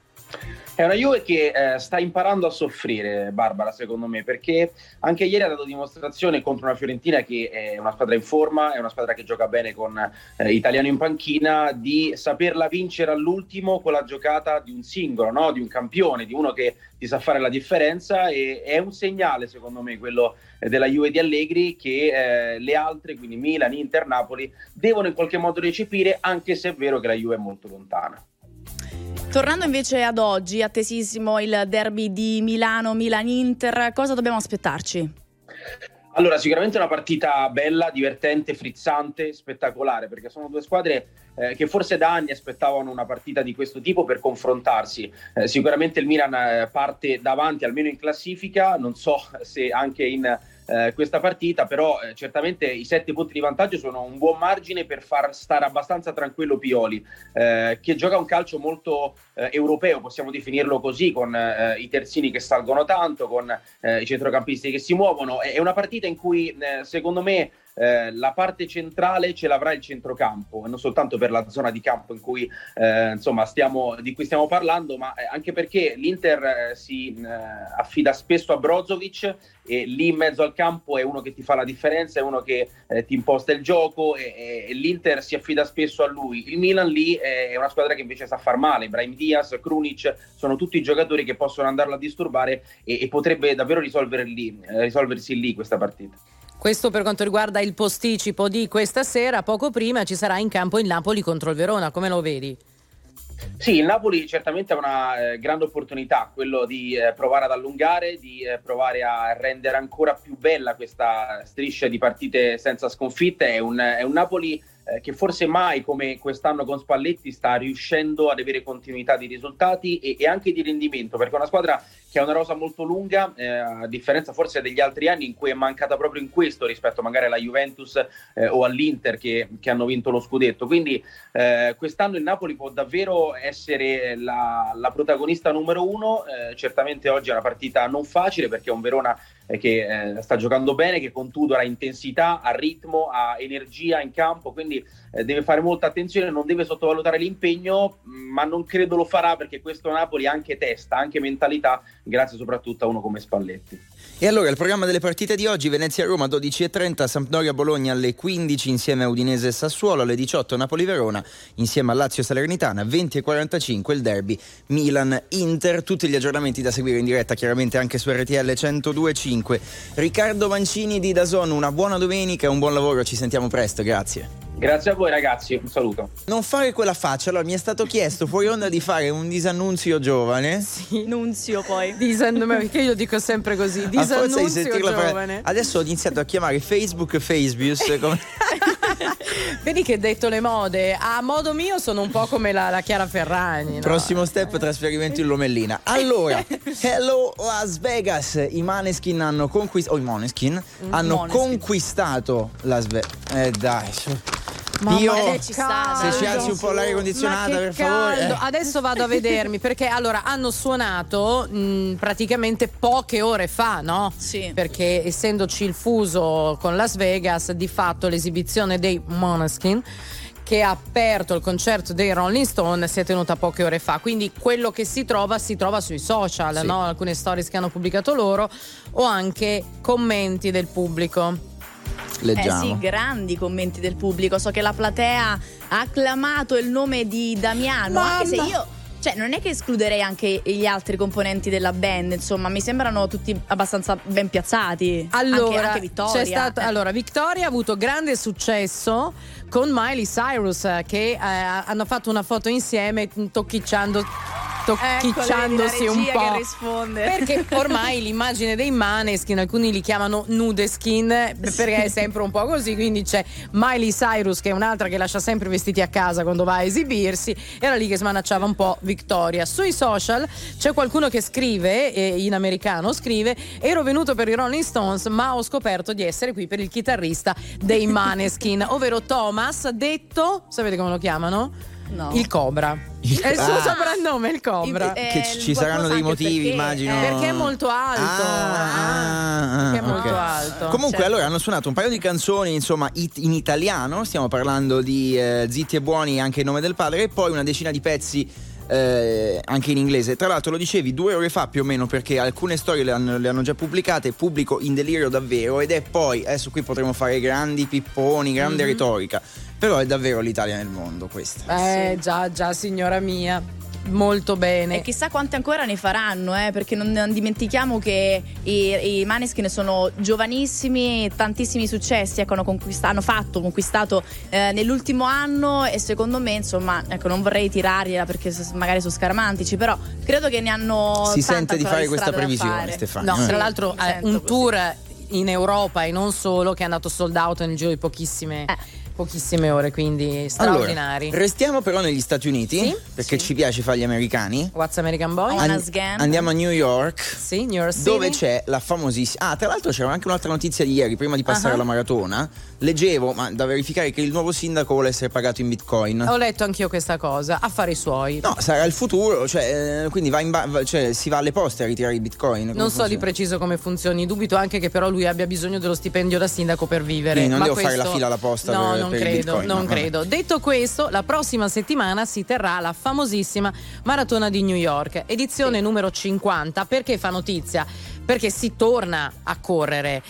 È una Juve che sta imparando a soffrire, Barbara, secondo me, perché anche ieri ha dato dimostrazione contro una Fiorentina che è una squadra in forma, è una squadra che gioca bene con Italiano in panchina, di saperla vincere all'ultimo con la giocata di un singolo, no? Di un campione, di uno che ti sa fare la differenza, e è un segnale, secondo me, quello della Juve di Allegri, che le altre, quindi Milan, Inter, Napoli, devono in qualche modo recepire, anche se è vero che la Juve è molto lontana. Tornando invece ad oggi, attesissimo il derby di Milano, Milan-Inter, cosa dobbiamo aspettarci? Allora, sicuramente una partita bella, divertente, frizzante, spettacolare, perché sono due squadre che forse da anni aspettavano una partita di questo tipo per confrontarsi. Sicuramente il Milan parte davanti, almeno in classifica, non so se anche in questa partita, però certamente i 7 punti di vantaggio sono un buon margine per far stare abbastanza tranquillo Pioli, che gioca un calcio molto europeo, possiamo definirlo così, con i terzini che salgono tanto, con i centrocampisti che si muovono. È una partita in cui secondo me la parte centrale ce l'avrà il centrocampo, non soltanto per la zona di campo in cui di cui stiamo parlando, ma anche perché l'Inter si affida spesso a Brozovic, e lì in mezzo al campo è uno che ti fa la differenza, è uno che ti imposta il gioco, e l'Inter si affida spesso a lui. Il Milan lì è una squadra che invece sa far male. Brahim Diaz, Krunic sono tutti giocatori che possono andarlo a disturbare, e potrebbe davvero risolversi lì questa partita. Questo per quanto riguarda il posticipo di questa sera. Poco prima ci sarà in campo il Napoli contro il Verona, come lo vedi? Sì, il Napoli certamente ha una grande opportunità, quello di provare ad allungare, di provare a rendere ancora più bella questa striscia di partite senza sconfitte. È un Napoli che forse mai come quest'anno con Spalletti sta riuscendo ad avere continuità di risultati e anche di rendimento, perché è una squadra che ha una rosa molto lunga, a differenza forse degli altri anni in cui è mancata proprio in questo rispetto magari alla Juventus o all'Inter che hanno vinto lo scudetto. Quindi quest'anno il Napoli può davvero essere la protagonista numero uno. Certamente oggi è una partita non facile, perché è un Verona che sta giocando bene, che con Tudor ha intensità, ha ritmo, ha energia in campo, quindi deve fare molta attenzione, non deve sottovalutare l'impegno, ma non credo lo farà, perché questo Napoli ha anche testa, anche mentalità, grazie soprattutto a uno come Spalletti. E allora il programma delle partite di oggi: Venezia-Roma 12:30, Sampdoria-Bologna alle 15 insieme a Udinese e Sassuolo, alle 18 Napoli-Verona insieme a Lazio-Salernitana, 20:45 il derby Milan-Inter. Tutti gli aggiornamenti da seguire in diretta chiaramente anche su RTL 102.5. Riccardo Mancini di DAZN, una buona domenica e un buon lavoro, ci sentiamo presto, grazie. Grazie a voi ragazzi, un saluto. Non fare quella faccia, allora mi è stato chiesto fuori onda di fare un disannunzio giovane. Sì, nunzio poi. Perché io dico sempre così, disannunzio giovane. Adesso ho iniziato a chiamare Facebook Facebius come... Vedi che detto le mode, a modo mio sono un po' come la Chiara Ferragni, no? Prossimo step, trasferimento in Lomellina. Allora, hello Las Vegas, i Maneskin hanno conquistato Las Vegas. Dai, io ci sta, se ci alzi un po' l'aria condizionata, per favore. Adesso vado a vedermi, perché allora hanno suonato praticamente poche ore fa, no? Sì. Perché essendoci il fuso con Las Vegas, di fatto l'esibizione dei Måneskin, che ha aperto il concerto dei Rolling Stone, si è tenuta poche ore fa, quindi quello che si trova sui social, sì. No? Alcune stories che hanno pubblicato loro o anche commenti del pubblico. Leggiamo. Sì, grandi commenti del pubblico. So che la platea ha acclamato il nome di Damiano, anche se io, cioè, non è che escluderei anche gli altri componenti della band, insomma, mi sembrano tutti abbastanza ben piazzati. Allora, anche Victoria. Victoria ha avuto grande successo con Miley Cyrus, che hanno fatto una foto insieme tocchicciandosi un po', che risponde. perché ormai l'immagine dei Maneskin alcuni li chiamano nudeskin, perché è sempre un po' così, quindi c'è Miley Cyrus che è un'altra che lascia sempre i vestiti a casa quando va a esibirsi, era lì che smanacciava un po' Victoria. Sui social c'è qualcuno che scrive, in americano scrive: ero venuto per i Rolling Stones ma ho scoperto di essere qui per il chitarrista dei Maneskin, ovvero Thomas, detto, sapete come lo chiamano? No. Il Cobra. È il suo soprannome, il Cobra. Che ci saranno dei motivi, perché, immagino. Perché è molto alto. Perché è molto alto. Comunque, certo. allora hanno suonato un paio di canzoni, insomma, in italiano. Stiamo parlando di Zitti e Buoni, anche in nome del padre, e poi una decina di pezzi anche in inglese. Tra l'altro, lo dicevi 2 ore fa più o meno, perché alcune storie le hanno già pubblicate, pubblico in delirio davvero, ed è poi, adesso qui potremo fare grandi pipponi, grande retorica, però è davvero l'Italia nel mondo questa. Già, signora mia. Molto bene. E chissà quante ancora ne faranno, perché non dimentichiamo che i Maneskin sono giovanissimi, tantissimi successi, ecco, hanno conquistato nell'ultimo anno, e secondo me, insomma, ecco, non vorrei tirargliela perché magari sono scaramantici, però credo che ne hanno si tanta sente di fare questa strada da previsione, fare. Stefano. No, tra l'altro un così. tour in Europa e non solo, che è andato sold out nel giro di pochissime ore, quindi straordinari. Allora, restiamo però negli Stati Uniti, sì? perché ci piace fare gli americani. What's American Boy? Andiamo a New York, sì, New York City, dove c'è la famosissima. Tra l'altro c'era anche un'altra notizia di ieri, prima di passare alla maratona. Leggevo, ma da verificare, che il nuovo sindaco vuole essere pagato in Bitcoin. Ho letto anch'io questa cosa, affari suoi. No, sarà il futuro, cioè, quindi si va alle poste a ritirare i Bitcoin. Non so di preciso come funzioni, dubito anche che però lui abbia bisogno dello stipendio da sindaco per vivere. Quindi non devo fare la fila alla posta per il Bitcoin. Non credo. Detto questo, la prossima settimana si terrà la famosissima Maratona di New York, edizione numero 50. Perché fa notizia? Perché si torna a correre,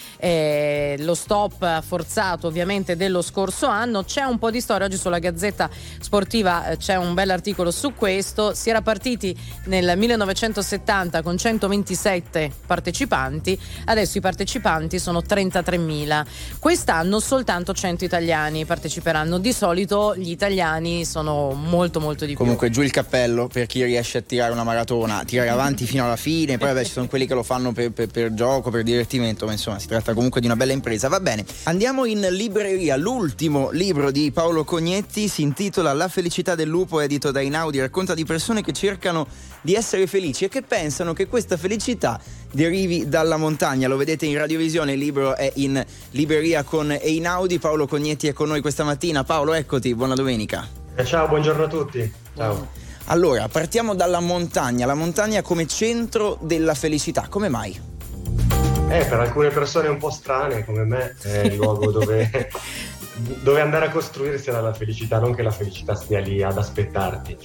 lo stop forzato ovviamente dello scorso anno. C'è un po' di storia oggi sulla Gazzetta Sportiva, c'è un bell'articolo su questo. Si era partiti nel 1970 con 127 partecipanti, adesso i partecipanti sono 33.000. Quest'anno soltanto 100 italiani parteciperanno. Di solito gli italiani sono molto molto di più. Comunque giù il cappello per chi riesce a tirare una maratona, tirare avanti fino alla fine. Poi ci sono quelli che lo fanno per gioco, per divertimento, ma insomma si tratta comunque di una bella impresa. Va bene, andiamo in libreria. L'ultimo libro di Paolo Cognetti si intitola La felicità del lupo, edito da Einaudi. Racconta di persone che cercano di essere felici e che pensano che questa felicità derivi dalla montagna. Lo vedete in radiovisione, il libro è in libreria con Einaudi. Paolo Cognetti è con noi questa mattina. Paolo, eccoti, buona domenica. Ciao, buongiorno a tutti. Ciao. Allora, partiamo dalla montagna. La montagna come centro della felicità, come mai? Per alcune persone un po' strane come me è il luogo dove andare a costruirsela la felicità, non che la felicità stia lì ad aspettarti,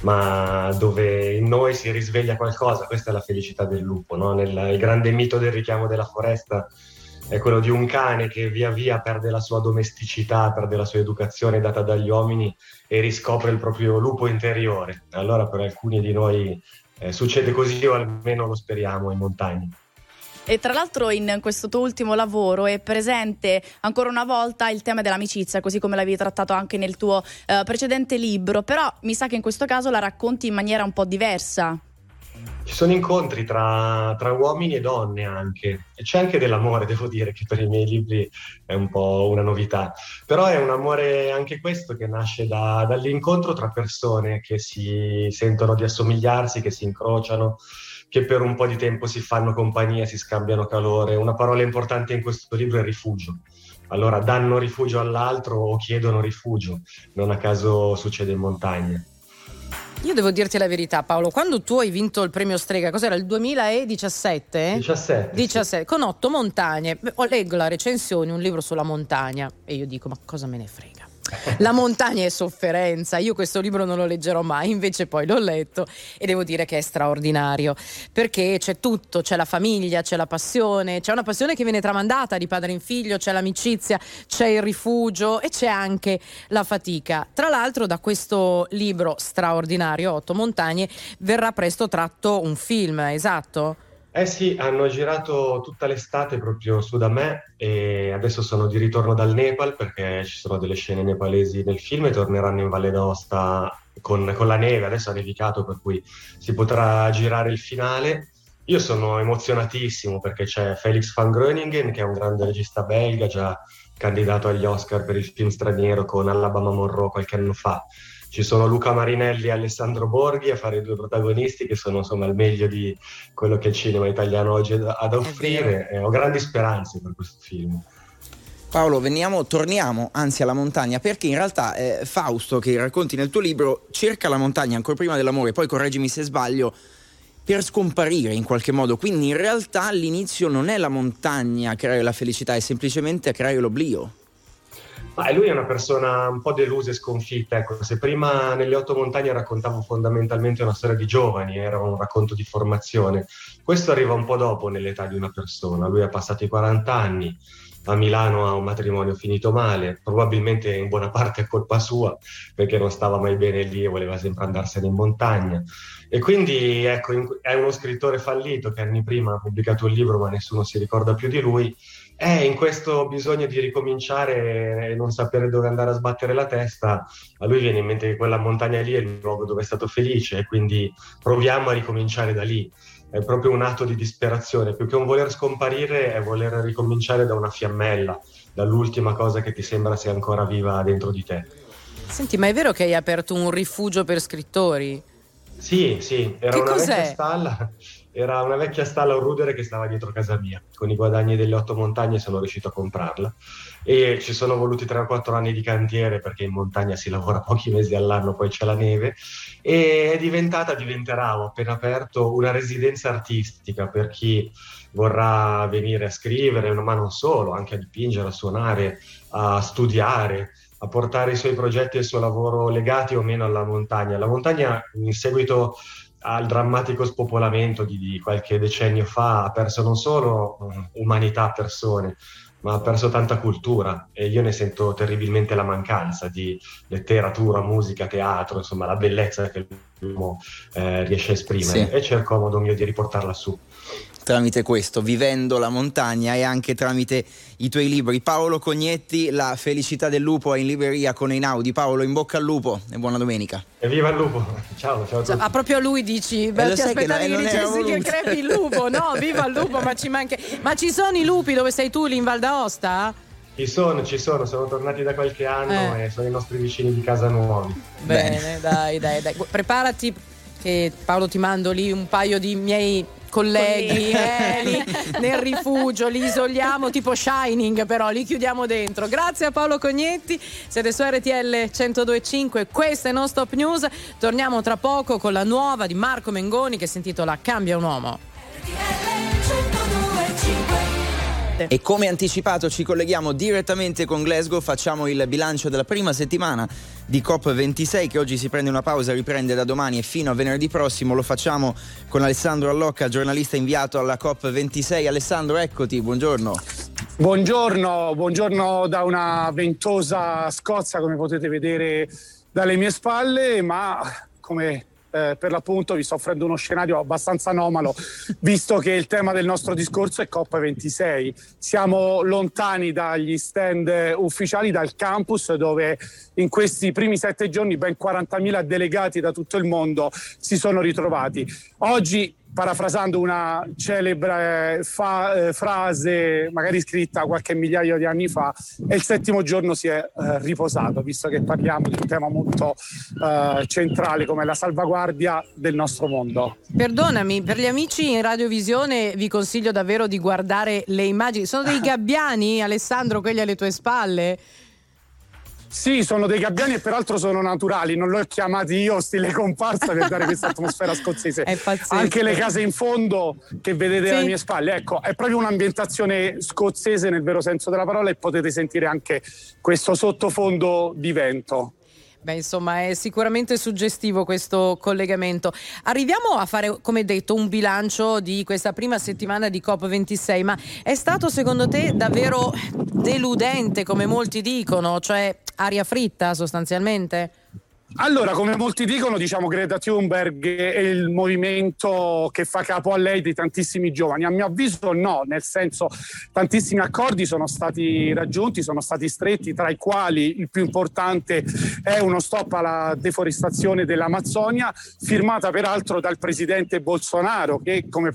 ma dove in noi si risveglia qualcosa. Questa è la felicità del lupo, no? Il grande mito del richiamo della foresta è quello di un cane che via via perde la sua domesticità, perde la sua educazione data dagli uomini e riscopre il proprio lupo interiore. Allora per alcuni di noi succede così, o almeno lo speriamo, in montagna. E tra l'altro in questo tuo ultimo lavoro è presente ancora una volta il tema dell'amicizia, così come l'avevi trattato anche nel tuo precedente libro, però mi sa che in questo caso la racconti in maniera un po' diversa. Ci sono incontri tra uomini e donne anche, e c'è anche dell'amore, devo dire, che per i miei libri è un po' una novità, però è un amore anche questo che nasce dall'incontro tra persone che si sentono di assomigliarsi, che si incrociano, che per un po' di tempo si fanno compagnia, si scambiano calore. Una parola importante in questo libro è rifugio. Allora danno rifugio all'altro o chiedono rifugio, non a caso succede in montagna. Io devo dirti la verità, Paolo, quando tu hai vinto il premio Strega, cos'era, il 2017? 17, sì. Con 8 montagne. Leggo la recensione, un libro sulla montagna, e io dico, ma cosa me ne frega? La montagna è sofferenza, io questo libro non lo leggerò mai, invece poi l'ho letto e devo dire che è straordinario, perché c'è tutto, c'è la famiglia, c'è la passione, c'è una passione che viene tramandata di padre in figlio, c'è l'amicizia, c'è il rifugio e c'è anche la fatica. Tra l'altro da questo libro straordinario, 8 montagne, verrà presto tratto un film, esatto? Eh sì, hanno girato tutta l'estate proprio su da me e adesso sono di ritorno dal Nepal perché ci sono delle scene nepalesi nel film e torneranno in Valle d'Aosta con la neve. Adesso ha nevicato, per cui si potrà girare il finale. Io sono emozionatissimo perché c'è Felix van Groeningen, che è un grande regista belga, già candidato agli Oscar per il film straniero con Alabama Monroe qualche anno fa. Ci sono Luca Marinelli e Alessandro Borghi a fare i 2 protagonisti che sono insomma il meglio di quello che il cinema italiano oggi ha ad offrire. Ho grandi speranze per questo film. Paolo, torniamo anzi alla montagna, perché in realtà Fausto, che racconti nel tuo libro, cerca la montagna ancora prima dell'amore, poi correggimi se sbaglio, per scomparire in qualche modo. Quindi in realtà all'inizio non è la montagna a creare la felicità, è semplicemente a creare l'oblio. Ma lui è una persona un po' delusa e sconfitta. Ecco, se prima nelle 8 montagne raccontavo fondamentalmente una storia di giovani, era un racconto di formazione, questo arriva un po' dopo nell'età di una persona. Lui ha passato i 40 anni, a Milano ha un matrimonio finito male, probabilmente in buona parte è colpa sua, perché non stava mai bene lì e voleva sempre andarsene in montagna. E quindi ecco, è uno scrittore fallito che anni prima ha pubblicato un libro ma nessuno si ricorda più di lui. In questo bisogno di ricominciare e non sapere dove andare a sbattere la testa, a lui viene in mente che quella montagna lì è il luogo dove è stato felice e quindi proviamo a ricominciare da lì. È proprio un atto di disperazione, più che un voler scomparire è voler ricominciare da una fiammella, dall'ultima cosa che ti sembra sia ancora viva dentro di te. Senti, ma è vero che hai aperto un rifugio per scrittori? Sì, era che una cos'è? Vecchia stalla. Era una vecchia stalla a Rudere che stava dietro casa mia. Con i guadagni delle 8 montagne sono riuscito a comprarla e ci sono voluti 3 o 4 anni di cantiere perché in montagna si lavora pochi mesi all'anno, poi c'è la neve, e diventerà, ho appena aperto, una residenza artistica per chi vorrà venire a scrivere, ma non solo, anche a dipingere, a suonare, a studiare, a portare i suoi progetti e il suo lavoro legati o meno alla montagna. La montagna, in seguito al drammatico spopolamento di qualche decennio fa, ha perso non solo umanità, persone, ma ha perso tanta cultura e io ne sento terribilmente la mancanza di letteratura, musica, teatro, insomma la bellezza che l'uomo riesce a esprimere, sì. E cerco a modo mio di riportarla su. Tramite questo, vivendo la montagna e anche tramite i tuoi libri. Paolo Cognetti, La felicità del lupo è in libreria con Einaudi. Paolo, in bocca al lupo e buona domenica. E viva il lupo! Ciao a tutti. Ah, proprio a lui dici, ti aspettavi che dicessi che crepi il lupo, no? Viva il lupo, ma ci manca. Ma ci sono i lupi dove sei tu, lì in Val d'Aosta? Ci sono, sono tornati da qualche anno e sono i nostri vicini di casa nuovi. Bene. Dai. Preparati che Paolo ti mando lì un paio di miei colleghi lì, nel rifugio, li isoliamo tipo Shining, però li chiudiamo dentro. Grazie a Paolo Cognetti, siete su RTL 102.5, questa è Non Stop News. Torniamo tra poco con la nuova di Marco Mengoni che si intitola Cambia un uomo. RTL 102.5. notte. E come anticipato ci colleghiamo direttamente con Glasgow, facciamo il bilancio della prima settimana di COP26 che oggi si prende una pausa, riprende da domani e fino a venerdì prossimo. Lo facciamo con Alessandro Allocca, giornalista inviato alla COP26. Alessandro, eccoti, buongiorno. Buongiorno da una ventosa Scozia, come potete vedere dalle mie spalle, ma come per l'appunto vi sto offrendo uno scenario abbastanza anomalo, visto che il tema del nostro discorso è COP26. Siamo lontani dagli stand ufficiali, dal campus, dove in questi primi 7 giorni ben 40.000 delegati da tutto il mondo si sono ritrovati. Oggi, parafrasando una celebre frase magari scritta qualche migliaio di anni fa, e il 7° giorno si è riposato, visto che parliamo di un tema molto centrale come la salvaguardia del nostro mondo. Perdonami, per gli amici in radiovisione vi consiglio davvero di guardare le immagini. Sono dei gabbiani, Alessandro, quelli alle tue spalle? Sì, sono dei gabbiani e peraltro sono naturali, non li ho chiamati io stile comparsa per dare questa atmosfera scozzese. Anche le case in fondo che vedete alle mie spalle, ecco, è proprio un'ambientazione scozzese nel vero senso della parola, e potete sentire anche questo sottofondo di vento. Beh, insomma, è sicuramente suggestivo questo collegamento. Arriviamo a fare, come detto, un bilancio di questa prima settimana di COP26, ma è stato secondo te davvero deludente, come molti dicono, cioè aria fritta sostanzialmente? Allora, come molti dicono, diciamo Greta Thunberg è il movimento che fa capo a lei di tantissimi giovani. A mio avviso no, nel senso tantissimi accordi sono stati raggiunti, sono stati stretti, tra i quali il più importante è uno stop alla deforestazione dell'Amazzonia, firmata peraltro dal presidente Bolsonaro, che come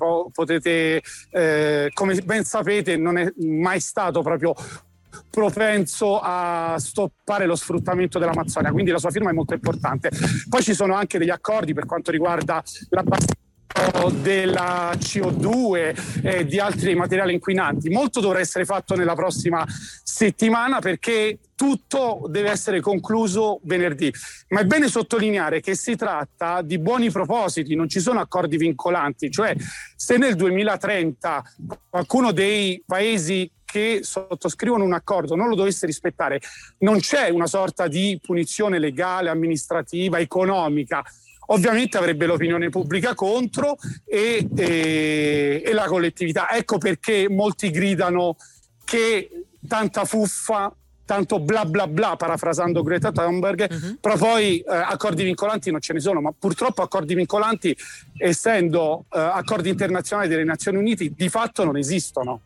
ben sapete non è mai stato proprio propenso a stoppare lo sfruttamento dell'Amazzonia, quindi la sua firma è molto importante. Poi ci sono anche degli accordi per quanto riguarda l'abbassamento della CO2 e di altri materiali inquinanti. Molto dovrà essere fatto nella prossima settimana, perché tutto deve essere concluso venerdì. Ma è bene sottolineare che si tratta di buoni propositi, non ci sono accordi vincolanti, cioè se nel 2030 qualcuno dei paesi che sottoscrivono un accordo non lo dovesse rispettare, non c'è una sorta di punizione legale, amministrativa, economica. Ovviamente avrebbe l'opinione pubblica contro e la collettività. Ecco perché molti gridano che tanta fuffa, tanto bla bla bla, parafrasando Greta Thunberg, però poi accordi vincolanti non ce ne sono, ma purtroppo accordi vincolanti, essendo accordi internazionali delle Nazioni Unite, di fatto non esistono.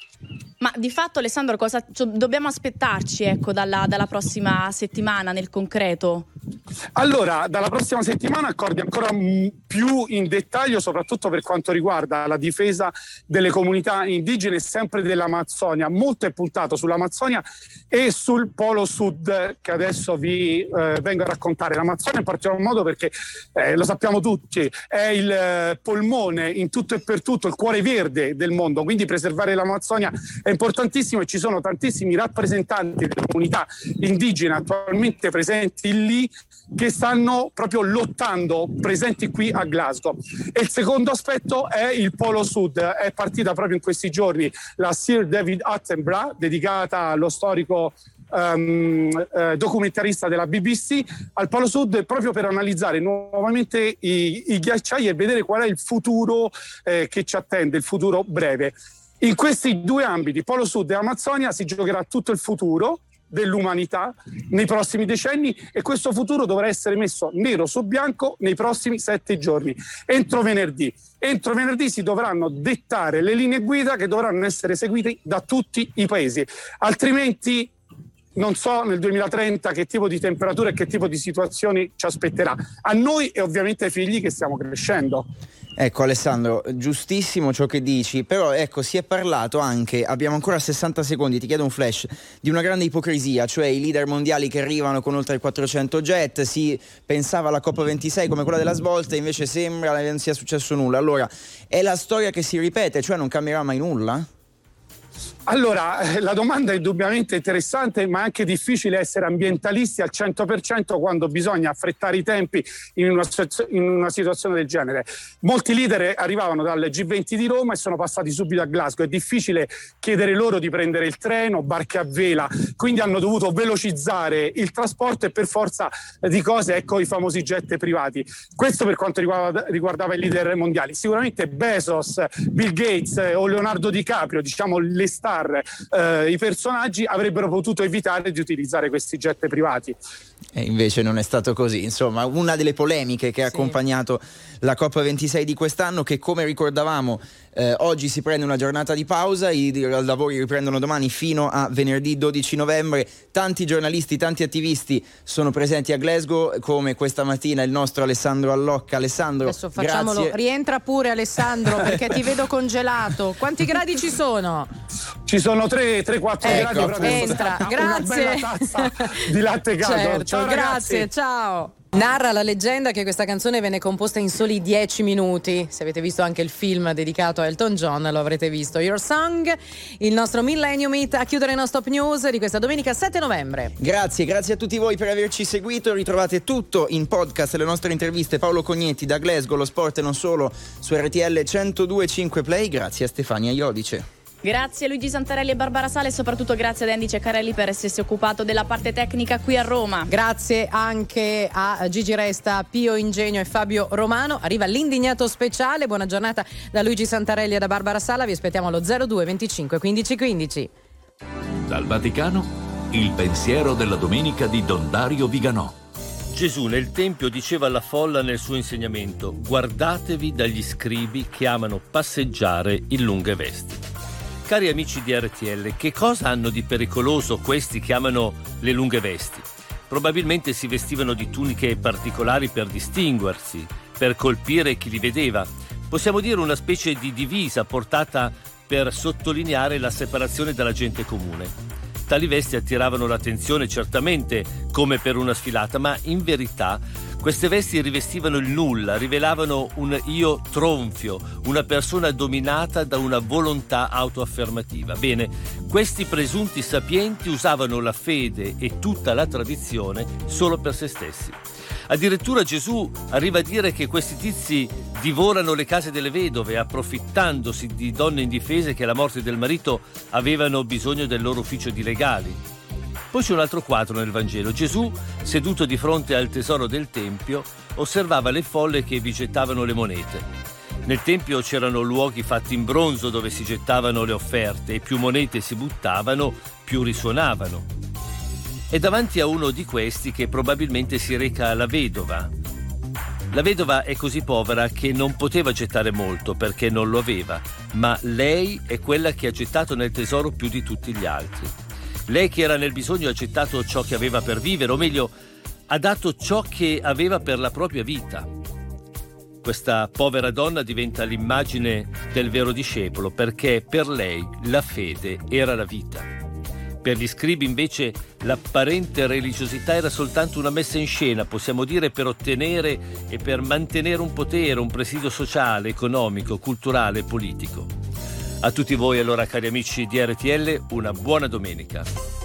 Ma di fatto, Alessandro, cosa dobbiamo aspettarci, ecco, dalla prossima settimana nel concreto? Allora, dalla prossima settimana accordi ancora più in dettaglio, soprattutto per quanto riguarda la difesa delle comunità indigene, sempre dell'Amazzonia. Molto è puntato sull'Amazzonia e sul Polo Sud, che adesso vi vengo a raccontare. L'Amazzonia in particolar modo perché, lo sappiamo tutti, è il polmone in tutto e per tutto, il cuore verde del mondo, quindi preservare l'Amazzonia è importantissimo, e ci sono tantissimi rappresentanti delle comunità indigene attualmente presenti lì, che stanno proprio lottando, presenti qui a Glasgow. E il secondo aspetto è il Polo Sud. È partita proprio in questi giorni la Sir David Attenborough, dedicata allo storico documentarista della BBC, al Polo Sud, proprio per analizzare nuovamente i ghiacciai e vedere qual è il futuro che ci attende, il futuro breve. In questi due ambiti, Polo Sud e Amazzonia, si giocherà tutto il futuro dell'umanità nei prossimi decenni, e questo futuro dovrà essere messo nero su bianco nei prossimi 7 giorni. Entro venerdì si dovranno dettare le linee guida che dovranno essere seguite da tutti i paesi, altrimenti non so nel 2030 che tipo di temperatura e che tipo di situazioni ci aspetterà a noi e ovviamente ai figli che stiamo crescendo. Ecco Alessandro, giustissimo ciò che dici, però ecco, si è parlato anche, abbiamo ancora 60 secondi, ti chiedo un flash, di una grande ipocrisia, cioè i leader mondiali che arrivano con oltre 400 jet, si pensava alla COP26 come quella della svolta, invece sembra che non sia successo nulla. Allora, è la storia che si ripete, cioè non cambierà mai nulla? Allora, la domanda è indubbiamente interessante, ma è anche difficile essere ambientalisti al 100% quando bisogna affrettare i tempi in una situazione del genere. Molti leader arrivavano dal G20 di Roma e sono passati subito a Glasgow. È difficile chiedere loro di prendere il treno, barche a vela, quindi hanno dovuto velocizzare il trasporto e per forza di cose, ecco, i famosi jet privati. Questo per quanto riguardava i leader mondiali. Sicuramente Bezos, Bill Gates o Leonardo DiCaprio, diciamo le star, i personaggi avrebbero potuto evitare di utilizzare questi jet privati. E invece non è stato così. Insomma, una delle polemiche che ha accompagnato la COP26 di quest'anno, che come ricordavamo oggi si prende una giornata di pausa, i lavori riprendono domani fino a venerdì 12 novembre. Tanti giornalisti, tanti attivisti sono presenti a Glasgow, come questa mattina il nostro Alessandro Allocca. Alessandro, adesso facciamolo, grazie. Rientra pure Alessandro, perché ti vedo congelato. Quanti gradi ci sono? Ci sono 3-4 gradi. Entra, grazie. Una bella tazza di latte caldo. Certo, ciao, grazie, ciao. Narra la leggenda che questa canzone venne composta in soli 10 minuti. Se avete visto anche il film dedicato a Elton John lo avrete visto. Your Song, il nostro Millennium Hit a chiudere Non Stop News di questa domenica 7 novembre. Grazie a tutti voi per averci seguito. Ritrovate tutto in podcast, le nostre interviste. Paolo Cognetti da Glasgow, lo sport e non solo, su RTL 102.5 Play. Grazie a Stefania Iodice. Grazie a Luigi Santarelli e Barbara Sale e soprattutto grazie ad Andy Ceccarelli per essersi occupato della parte tecnica qui a Roma. Grazie anche a Gigi Resta, Pio Ingegno e Fabio Romano. Arriva l'indignato speciale. Buona giornata da Luigi Santarelli e da Barbara Sala. Vi aspettiamo allo 02 25 15 15. Dal Vaticano, il pensiero della domenica di Don Dario Viganò. Gesù nel Tempio diceva alla folla nel suo insegnamento: guardatevi dagli scribi che amano passeggiare in lunghe vesti. Cari amici di RTL, che cosa hanno di pericoloso questi che amano le lunghe vesti? Probabilmente si vestivano di tuniche particolari per distinguersi, per colpire chi li vedeva. Possiamo dire una specie di divisa portata per sottolineare la separazione dalla gente comune. Tali vesti attiravano l'attenzione certamente come per una sfilata, ma in verità queste vesti rivestivano il nulla, rivelavano un io tronfio, una persona dominata da una volontà autoaffermativa. Bene, questi presunti sapienti usavano la fede e tutta la tradizione solo per se stessi. Addirittura Gesù arriva a dire che questi tizi divorano le case delle vedove, approfittandosi di donne indifese che alla morte del marito avevano bisogno del loro ufficio di legali. Poi c'è un altro quadro nel Vangelo. Gesù, seduto di fronte al tesoro del Tempio, osservava le folle che vi gettavano le monete. Nel Tempio c'erano luoghi fatti in bronzo dove si gettavano le offerte e più monete si buttavano, più risuonavano. È davanti a uno di questi che probabilmente si reca la vedova. La vedova è così povera che non poteva gettare molto perché non lo aveva, ma lei è quella che ha gettato nel tesoro più di tutti gli altri. Lei che era nel bisogno ha gettato ciò che aveva per vivere, o meglio, ha dato ciò che aveva per la propria vita. Questa povera donna diventa l'immagine del vero discepolo, perché per lei la fede era la vita. Per gli scribi invece l'apparente religiosità era soltanto una messa in scena, possiamo dire, per ottenere e per mantenere un potere, un presidio sociale, economico, culturale e politico. A tutti voi allora, cari amici di RTL, una buona domenica.